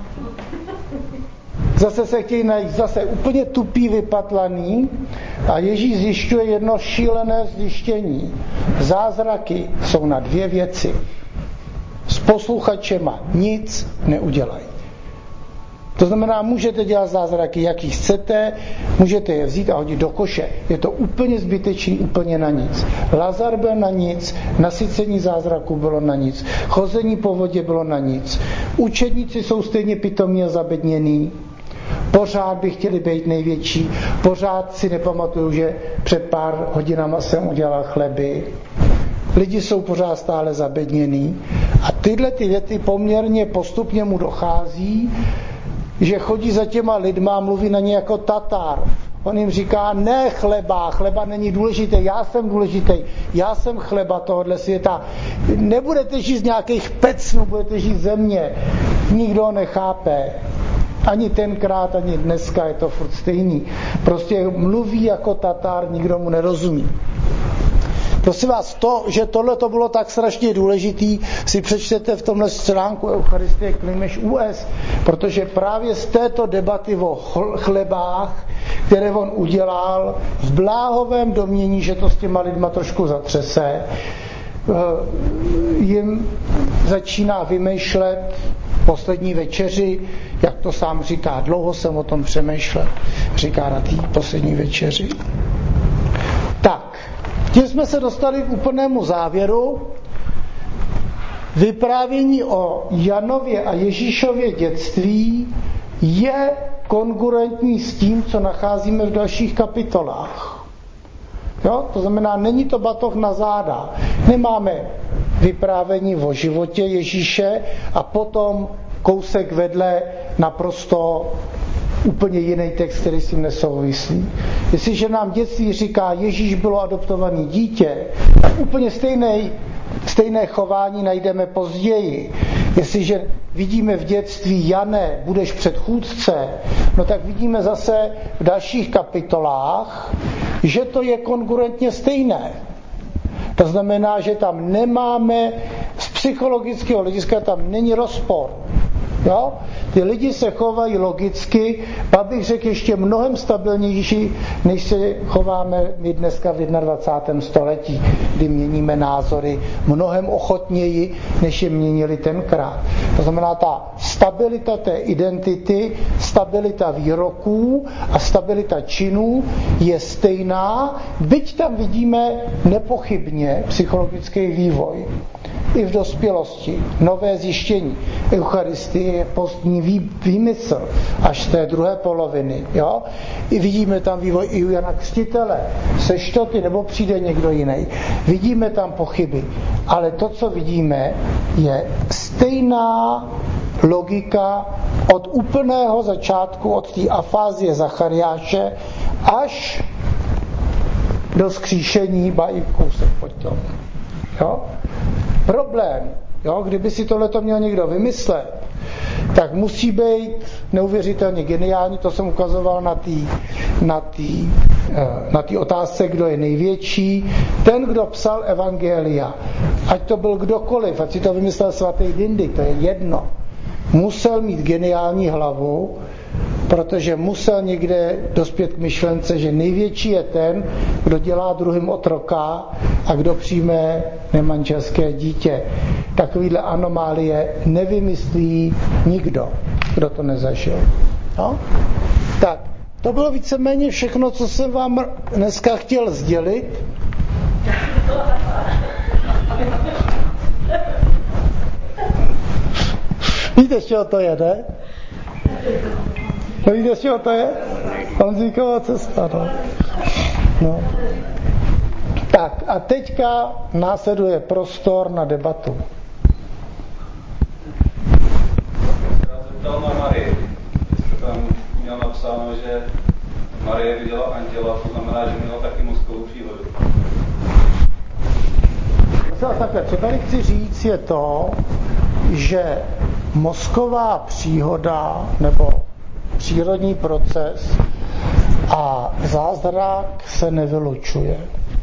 Zase se chtějí najít, zase úplně tupý, vypatlaný a Ježíš zjišťuje jedno šílené zjištění. Zázraky jsou na 2 věci. S posluchačema nic neudělají. To znamená, můžete dělat zázraky, jaký chcete, můžete je vzít a hodit do koše. Je to úplně zbytečný, úplně na nic. Lazar byl na nic, nasycení zázraku bylo na nic, chození po vodě bylo na nic. Učedníci jsou stejně pitomí a zabednění. Pořád by chtěli být největší, pořád si nepamatuju, že před pár hodinama jsem udělal chleby. Lidi jsou pořád stále zabednění a tyhle ty věty poměrně postupně mu dochází, že chodí za těma lidma a mluví na ně jako Tatar. On jim říká, ne chleba není důležitý, já jsem důležitý, já jsem chleba tohohle světa. Nebudete žít z nějakých pecnů, budete žít ze mě. Nikdo ho nechápe. Ani tenkrát, ani dneska je to furt stejný. Prostě mluví jako Tatar, nikdo mu nerozumí. Prosím vás, to, že tohle to bylo tak strašně důležitý, si přečtete v tomhle stránku Eucharistie Klimeš US, protože právě z této debaty o chlebách, které on udělal v bláhovém domnění, že to s těma lidma trošku zatřese, jim začíná vymýšlet poslední večeři, jak to sám říká, dlouho jsem o tom přemýšlel, říká na té poslední večeři. Tak, tím jsme se dostali k úplnému závěru. Vyprávění o Janově a Ježíšově dětství je kongruentní s tím, co nacházíme v dalších kapitolách. Jo? To znamená, není to batoh na záda. Nemáme vyprávění o životě Ježíše a potom kousek vedle naprosto úplně jiný text, který s tím nesouvislí. Jestliže nám dětství říká, Ježíš bylo adoptovaný dítě, tak úplně stejné chování najdeme později. Jestliže vidíme v dětství Jane, budeš předchůdce, no tak vidíme zase v dalších kapitolách, že to je kongruentně stejné. To znamená, že tam nemáme, z psychologického hlediska tam není rozpor. Jo? Ty lidi se chovají logicky, pak bych řekl ještě mnohem stabilnější, než se chováme my dneska v 21. století, kdy měníme názory mnohem ochotněji, než je měnili tenkrát. To znamená, ta stabilita té identity, stabilita výroků a stabilita činů je stejná, byť tam vidíme nepochybně psychologický vývoj. I v dospělosti, nové zjištění. Eucharistie je postní výmysl až z té druhé poloviny. Jo? I vidíme tam vývoj i u Jana Křtitele. Seš to ty, nebo přijde někdo jiný. Vidíme tam pochyby. Ale to, co vidíme, je stejná logika od úplného začátku, od té afázie Zachariáše až do vzkříšení, ba i kousek pod tom. Jo? Problém, jo, kdyby si tohleto měl někdo vymyslet, tak musí být neuvěřitelně geniální. To jsem ukazoval na té otázce, kdo je největší. Ten, kdo psal evangelia, ať to byl kdokoliv, ať si to vymyslel svatý Dindy, to je jedno, musel mít geniální hlavu, protože musel někde dospět k myšlence, že největší je ten, kdo dělá druhým otroka a kdo přijme nemanželské dítě. Takovýhle anomálie nevymyslí nikdo, kdo to nezažil. No? Tak, to bylo víceméně všechno, co jsem vám dneska chtěl sdělit. Víte, z čeho to je, ne? No víte, z čeho to je? Honzíkova cesta, no. No. Tak a teďka následuje prostor na debatu. Já se ptal na Marii. Jste tam měl napsáno, že Marie viděla anděla, to znamená, že měla taky mozkovou příhodu. Takhle, co tady chci říct je to, že mozková příhoda nebo přírodní proces a zázrak se nevylučuje.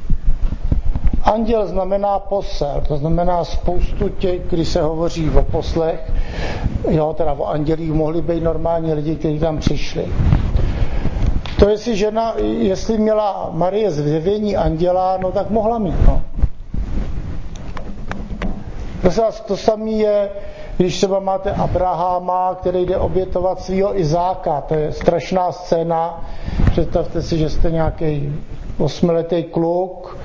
Anděl znamená posel, to znamená spoustu těch, když se hovoří o poslech, jo, teda o andělích, mohli být normální lidi, kteří tam přišli. To jestli měla Marie zjevení anděla, no tak mohla mít, no. To samé je, když třeba máte Abrahama, který jde obětovat svého Izáka, to je strašná scéna. Představte si, že jste nějaký 8letý kluk,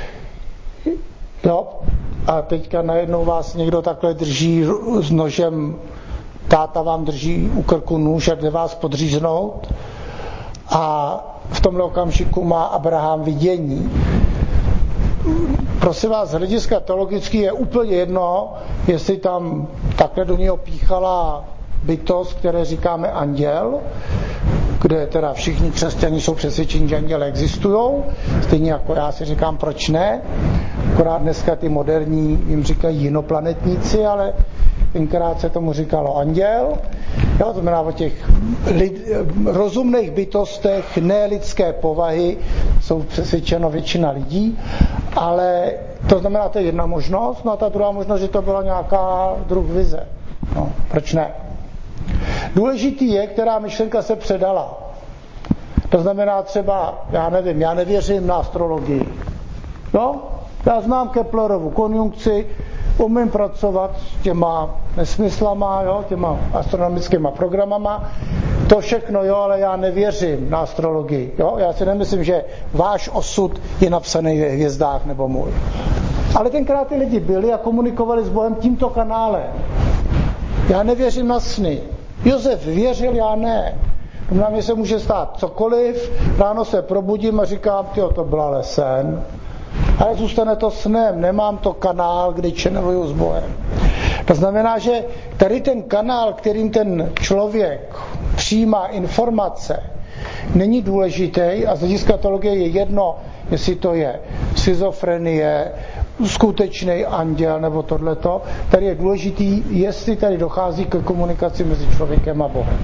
jo, a teďka najednou vás někdo takhle drží s nožem, táta vám drží u krku nůž a jde vás podříznout a v tomhle okamžiku má Abraham vidění. Prosím vás, z hlediska teologický je úplně jedno, jestli tam takhle do něho píchala bytost, které říkáme anděl, kde teda všichni křesťané jsou přesvědčeni, že anděle existují, stejně jako já si říkám, proč ne, akorát dneska ty moderní jim říkají jinoplanetníci, ale tenkrát se tomu říkalo anděl. Jo, to znamená o těch rozumných bytostech nelidské povahy jsou přesvědčeno většina lidí, ale to znamená, to je jedna možnost, no a ta druhá možnost, že to byla nějaká druh vize. No, proč ne? Důležitý je, která myšlenka se předala. To znamená třeba, já nevěřím na astrologii. No, já znám Keplerovu konjunkci, umím pracovat s těma nesmyslama, jo, těma astronomickýma programama, to všechno, jo, ale já nevěřím na astrologii. Jo? Já si nemyslím, že váš osud je napsaný ve hvězdách nebo můj. Ale tenkrát ty lidi byli a komunikovali s Bohem tímto kanálem. Já nevěřím na sny. Josef věřil, já ne. Na mě se může stát cokoliv, ráno se probudím a říkám, to byl ale sen. Ale zůstane to snem, nemám to kanál, kdy channeluju s Bohem. To znamená, že tady ten kanál, kterým ten člověk přijímá informace, není důležitý a z hlediska teologie je jedno, jestli to je schizofrenie, skutečný anděl nebo tohleto. Tady je důležitý, jestli tady dochází ke komunikaci mezi člověkem a Bohem.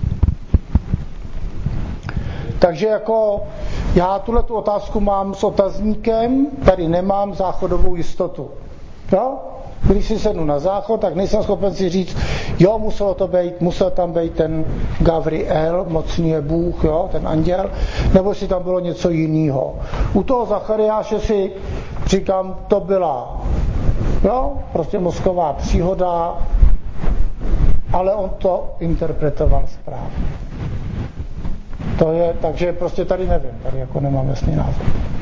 Takže jako já tuhletu otázku mám s otazníkem, tady nemám záchodovou jistotu. Jo? Když si sednu na záchod, tak nejsem schopen si říct, jo, musel tam být ten Gabriel, mocný je Bůh, jo, ten anděl, nebo si tam bylo něco jiného. U toho Zachariáše si říkám, to byla, jo, prostě mozková příhoda, ale on to interpretoval správně. To je, takže prostě tady nevím, tady jako nemám jasný názor.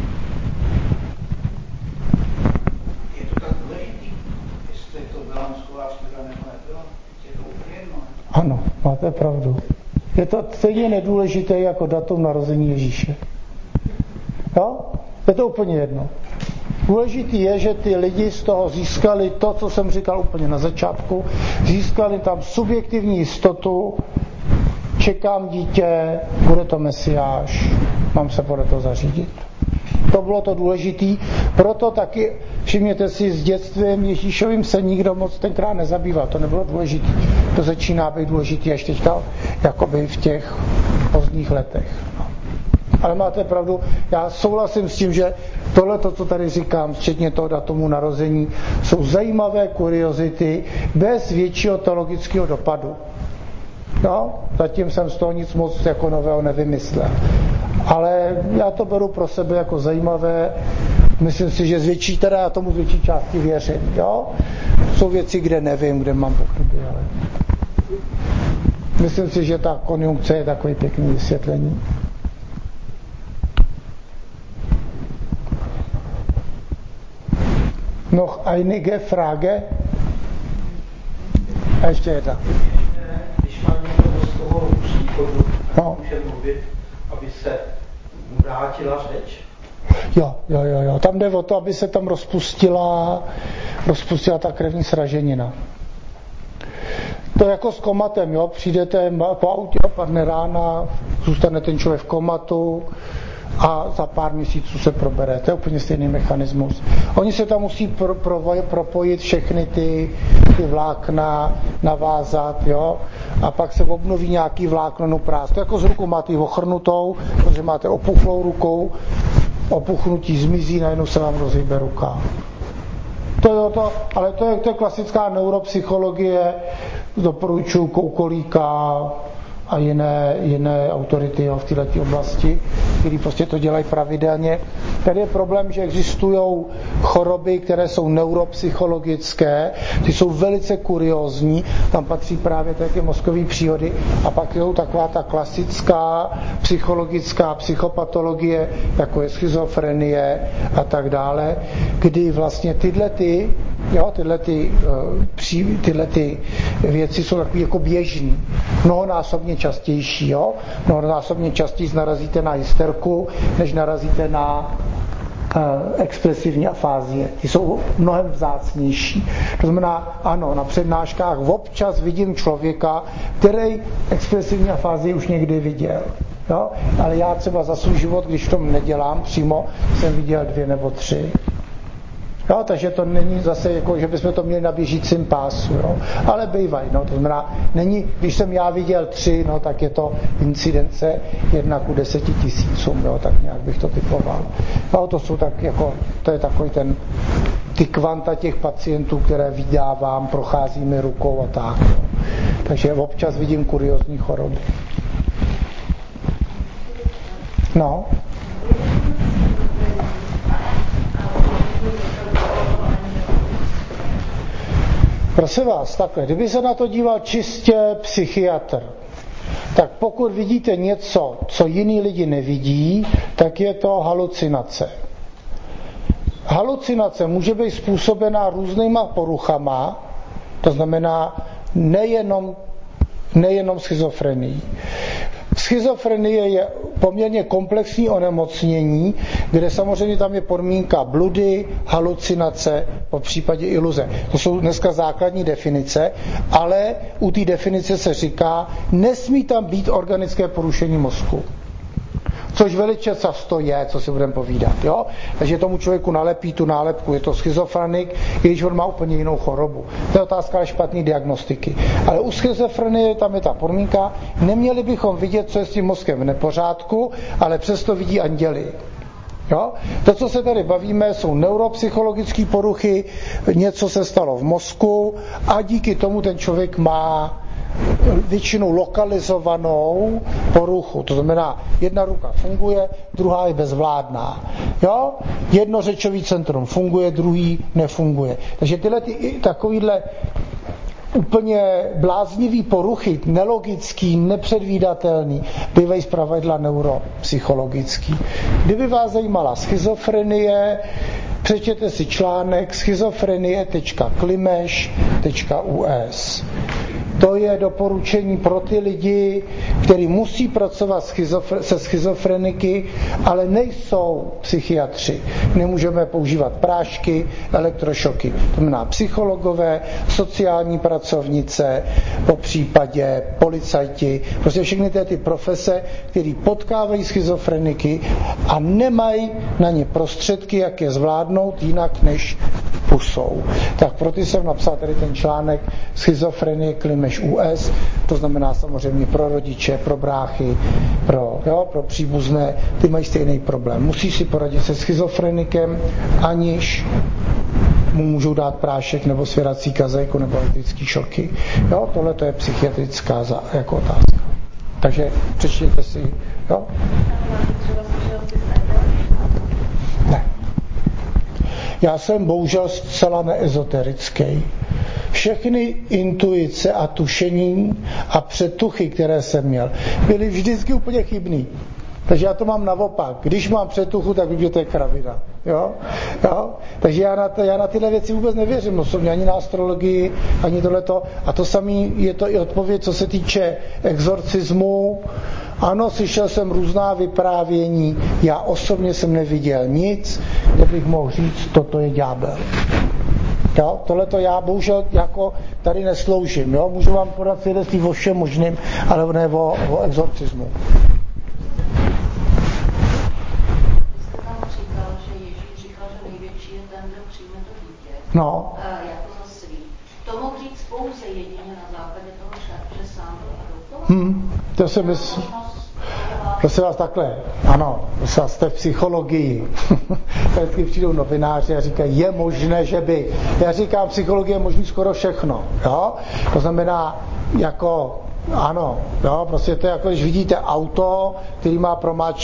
Je to tak důležitý, jestli to byla mozková příhoda nebo nebyla? Je to úplně jedno. Ano, máte pravdu. Je to stejně nedůležité jako datum narození Ježíše. Jo? Je to úplně jedno. Důležitý je, že ty lidi z toho získali to, co jsem říkal úplně na začátku, získali tam subjektivní jistotu, čekám dítě, bude to Mesiáš, mám se podle toho zařídit. To bylo to důležitý, proto taky všimněte si, s dětstvím Ježíšovým se nikdo moc tenkrát nezabýval, to nebylo důležité. To začíná být důležité až teďka, jakoby v těch pozdních letech. Ale máte pravdu, já souhlasím s tím, že tohleto, co tady říkám, včetně toho datumu narození, jsou zajímavé kuriozity bez většího teologického dopadu. No, zatím jsem z toho nic moc jako nového nevymyslel. Ale já to beru pro sebe jako zajímavé. Myslím si, že já tomu z větší části věřím. Jo? Jsou věci, kde nevím, kde mám pochyby, ale myslím si, že ta konjunkce je takový pěkný vysvětlení. Noch einige Frage? A ještě jedna. Když má někdo z toho příchodu, může mluvit, aby se mu vrátila řeč? Jo. Tam jde o to, aby se tam rozpustila ta krevní sraženina. To je jako s komatem, jo? Přijdete po autě, padne rána, zůstane ten člověk v komatu a za pár měsíců se probere. To je úplně stejný mechanismus. Oni se tam musí propojit všechny ty vlákna, navázat, jo? A pak se obnoví nějaký vlákno prásk. To je jako s rukou máte ochrnutou, protože máte opuchlou rukou, opuchnutí zmizí, najednou se vám rozhýbe ruka. Ale to je klasická neuropsychologie, doporučuji Koukolíka a jiné autority v této oblasti, kteří prostě to dělají pravidelně. Tady je problém, že existují choroby, které jsou neuropsychologické, ty jsou velice kuriózní, tam patří právě také mozkové příhody a pak je taková ta klasická psychologická psychopatologie, jako je schizofrenie a tak dále, kdy vlastně tyhle věci jsou takové jako běžný, mnohonásobně častější, jo? Mnohonásobně častěji narazíte na hysterku, než narazíte na expresivní afázie. Ty jsou mnohem vzácnější. To znamená, ano, na přednáškách občas vidím člověka, který expresivní afázii už někdy viděl. Jo? Ale já třeba za svůj život, když v tom nedělám přímo, jsem viděl 2 nebo 3. Jo, takže to není zase jako, že bychom to měli na běžícím pásu, jo. Ale bývají, no, to znamená, když jsem já viděl 3, no, tak je to incidence 1 ku 10 000, jo, tak nějak bych to typoval. No, to jsou tak jako, to je takový ty kvanta těch pacientů, které vydávám, prochází mi rukou a tak, jo. Takže občas vidím kuriózní choroby. No. Prosím vás, takhle, kdyby se na to díval čistě psychiatr, tak pokud vidíte něco, co jiní lidi nevidí, tak je to halucinace. Halucinace může být způsobená různýma poruchama, to znamená nejenom schizofrenií. Schizofrenie je poměrně komplexní onemocnění, kde samozřejmě tam je podmínka bludy, halucinace, po případě iluze. To jsou dneska základní definice, ale u té definice se říká, nesmí tam být organické porušení mozku. Což velice často je, co si budeme povídat. Jo? Takže tomu člověku nalepí tu nálepku, je to schizofrenik, i když on má úplně jinou chorobu. To je otázka špatné diagnostiky. Ale u schizofrenie tam je ta podmínka, neměli bychom vidět, co je s tím mozkem v nepořádku, ale přesto vidí anděli. Jo? To, co se tady bavíme, jsou neuropsychologické poruchy, něco se stalo v mozku a díky tomu ten člověk má většinou lokalizovanou poruchu. To znamená, jedna ruka funguje, druhá je bezvládná. Jo? Jedno řečový centrum funguje, druhý nefunguje. Takže takovýhle úplně bláznivý poruchy, nelogický, nepředvídatelný, bývají zpravidla neuropsychologický. Kdyby vás zajímala schizofrenie, přečtěte si článek schizofrenie.klimeš.us. To je doporučení pro ty lidi, kteří musí pracovat se schizofreniky, ale nejsou psychiatři. Nemůžeme používat prášky, elektrošoky. To znamená psychologové, sociální pracovnice, po případě policajti, prostě všechny ty profese, které potkávají schizofreniky a nemají na ně prostředky, jak je zvládnout jinak než pusou. Tak proto jsem napsal tady ten článek Schizofrenie Klimeš US, to znamená samozřejmě pro rodiče, pro bráchy, pro příbuzné, ty mají stejný problém. Musíš si poradit se schizofrenikem, aniž mu můžou dát prášek nebo svěrací kazajku nebo elektrický šoky. Jo, tohle to je psychiatrická jako otázka. Takže přečtěte si. Jo? Ne. Já jsem bohužel zcela neezoterický. Všechny intuice a tušení a předtuchy, které jsem měl, byly vždycky úplně chybný. Takže já to mám naopak. Když mám předtuchu, tak vím, že to je kravina. Jo? Takže já na tyhle věci vůbec nevěřím osobně, ani na astrologii, ani tohleto. A to samé je to i odpověď, co se týče exorcismu. Ano, slyšel jsem různá vyprávění. Já osobně jsem neviděl nic, kde bych mohl říct, toto je ďábel. Jo? Tohleto já bohužel jako tady nesloužím. Jo? Můžu vám podat svědectví o všem možným, ale ne o exorcismu. No. Jako za svý. To mohl říct pouze jedině na základě toho, že sám byl adoptován. To se myslím. Prosím vás takhle, ano, jste v psychologii. Vždycky přijdou novináři a říkají, je možné, že by. Já říkám, psychologie je možný skoro všechno. Jo? To znamená, jako, ano, jo, prostě to je jako, když vidíte auto, který má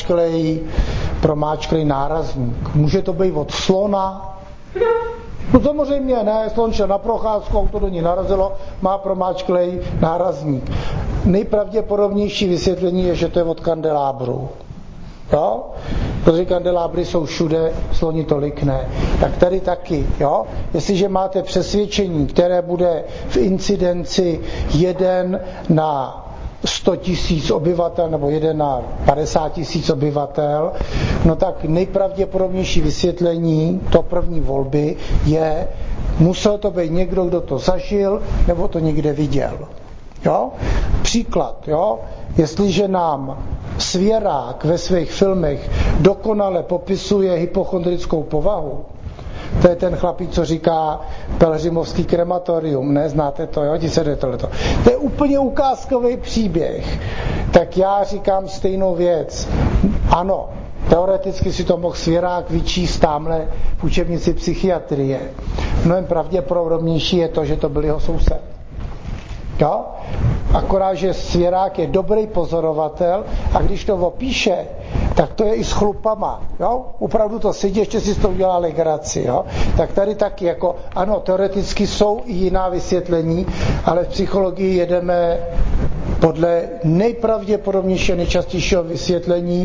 promáčklej nárazník. Může to být od slona. No samozřejmě ne, slon šel na procházku, auto do ní narazilo, má promáčklej nárazník. Nejpravděpodobnější vysvětlení je, že to je od kandelábru. Jo? Protože kandelábry jsou všude, sloni tolik ne. Tak tady taky, jo? Jestliže máte přesvědčení, které bude v incidenci 1 na 100 000 obyvatel nebo 1 na 50 000 obyvatel, no tak nejpravděpodobnější vysvětlení to první volby je, musel to být někdo, kdo to zažil, nebo to někde viděl. Jo? Příklad, jo? Jestliže nám svěrák ve svých filmech dokonale popisuje hypochondrickou povahu, to je ten chlapík, co říká Pelhřimovský krematorium, ne, znáte to, jo, tohleto. To je úplně ukázkový příběh. Tak já říkám stejnou věc. Ano, teoreticky si to mohl svěrák vyčíst tamhle v učebnici psychiatrie. Mnohem pravděpodobnější je to, že to byl jeho soused. Jo? Akorát, že svěrák je dobrý pozorovatel a když to opíše, tak to je i s chlupama. Jo? Opravdu to sedí, ještě si to udělá legraci. Jo? Tak tady taky, jako, ano, teoreticky jsou i jiná vysvětlení, ale v psychologii jedeme podle nejpravděpodobnějšího, nejčastějšího vysvětlení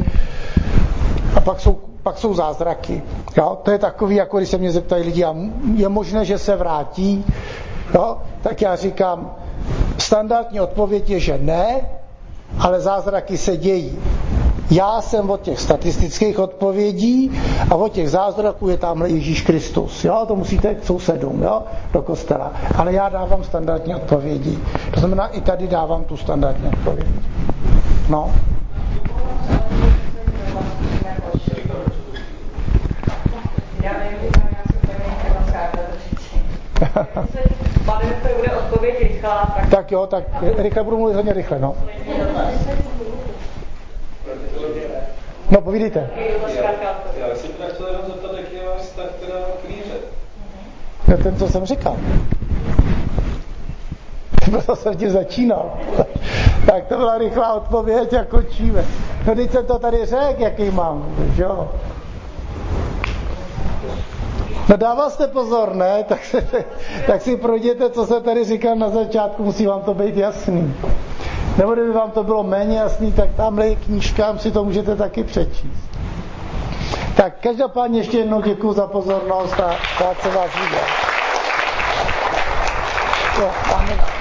a pak jsou zázraky. Jo? To je takový, jako když se mě zeptají lidi, a je možné, že se vrátí? Jo? Tak já říkám, standardní odpověď je, že ne, ale zázraky se dějí. Já jsem od těch statistických odpovědí a od těch zázraků je tamhle Ježíš Kristus. Jo? To musíte k sousedům, jo? Do kostela. Ale já dávám standardní odpovědi. To znamená, i tady dávám tu standardní odpověď. No. Tak jo, tak rychle budu mluvit hodně rychle, no. No, povídejte. Já si teda chtěl jenom zeptat, jaký je váš vztah teda k víře? To ten, co jsem říkal. Proto jsem tím začínal. Tak to byla rychlá odpověď a končíme. No, teď jsem to tady řekl, jaký mám, jo. No dával jste pozor, ne? Tak si projděte, co se tady říkal na začátku, musí vám to být jasný. Nebo kdyby vám to bylo méně jasný, tak tamhle knížkám si to můžete taky přečíst. Tak každopádně ještě jednou děkuju za pozornost a rád se vás viděl. Jo, amen.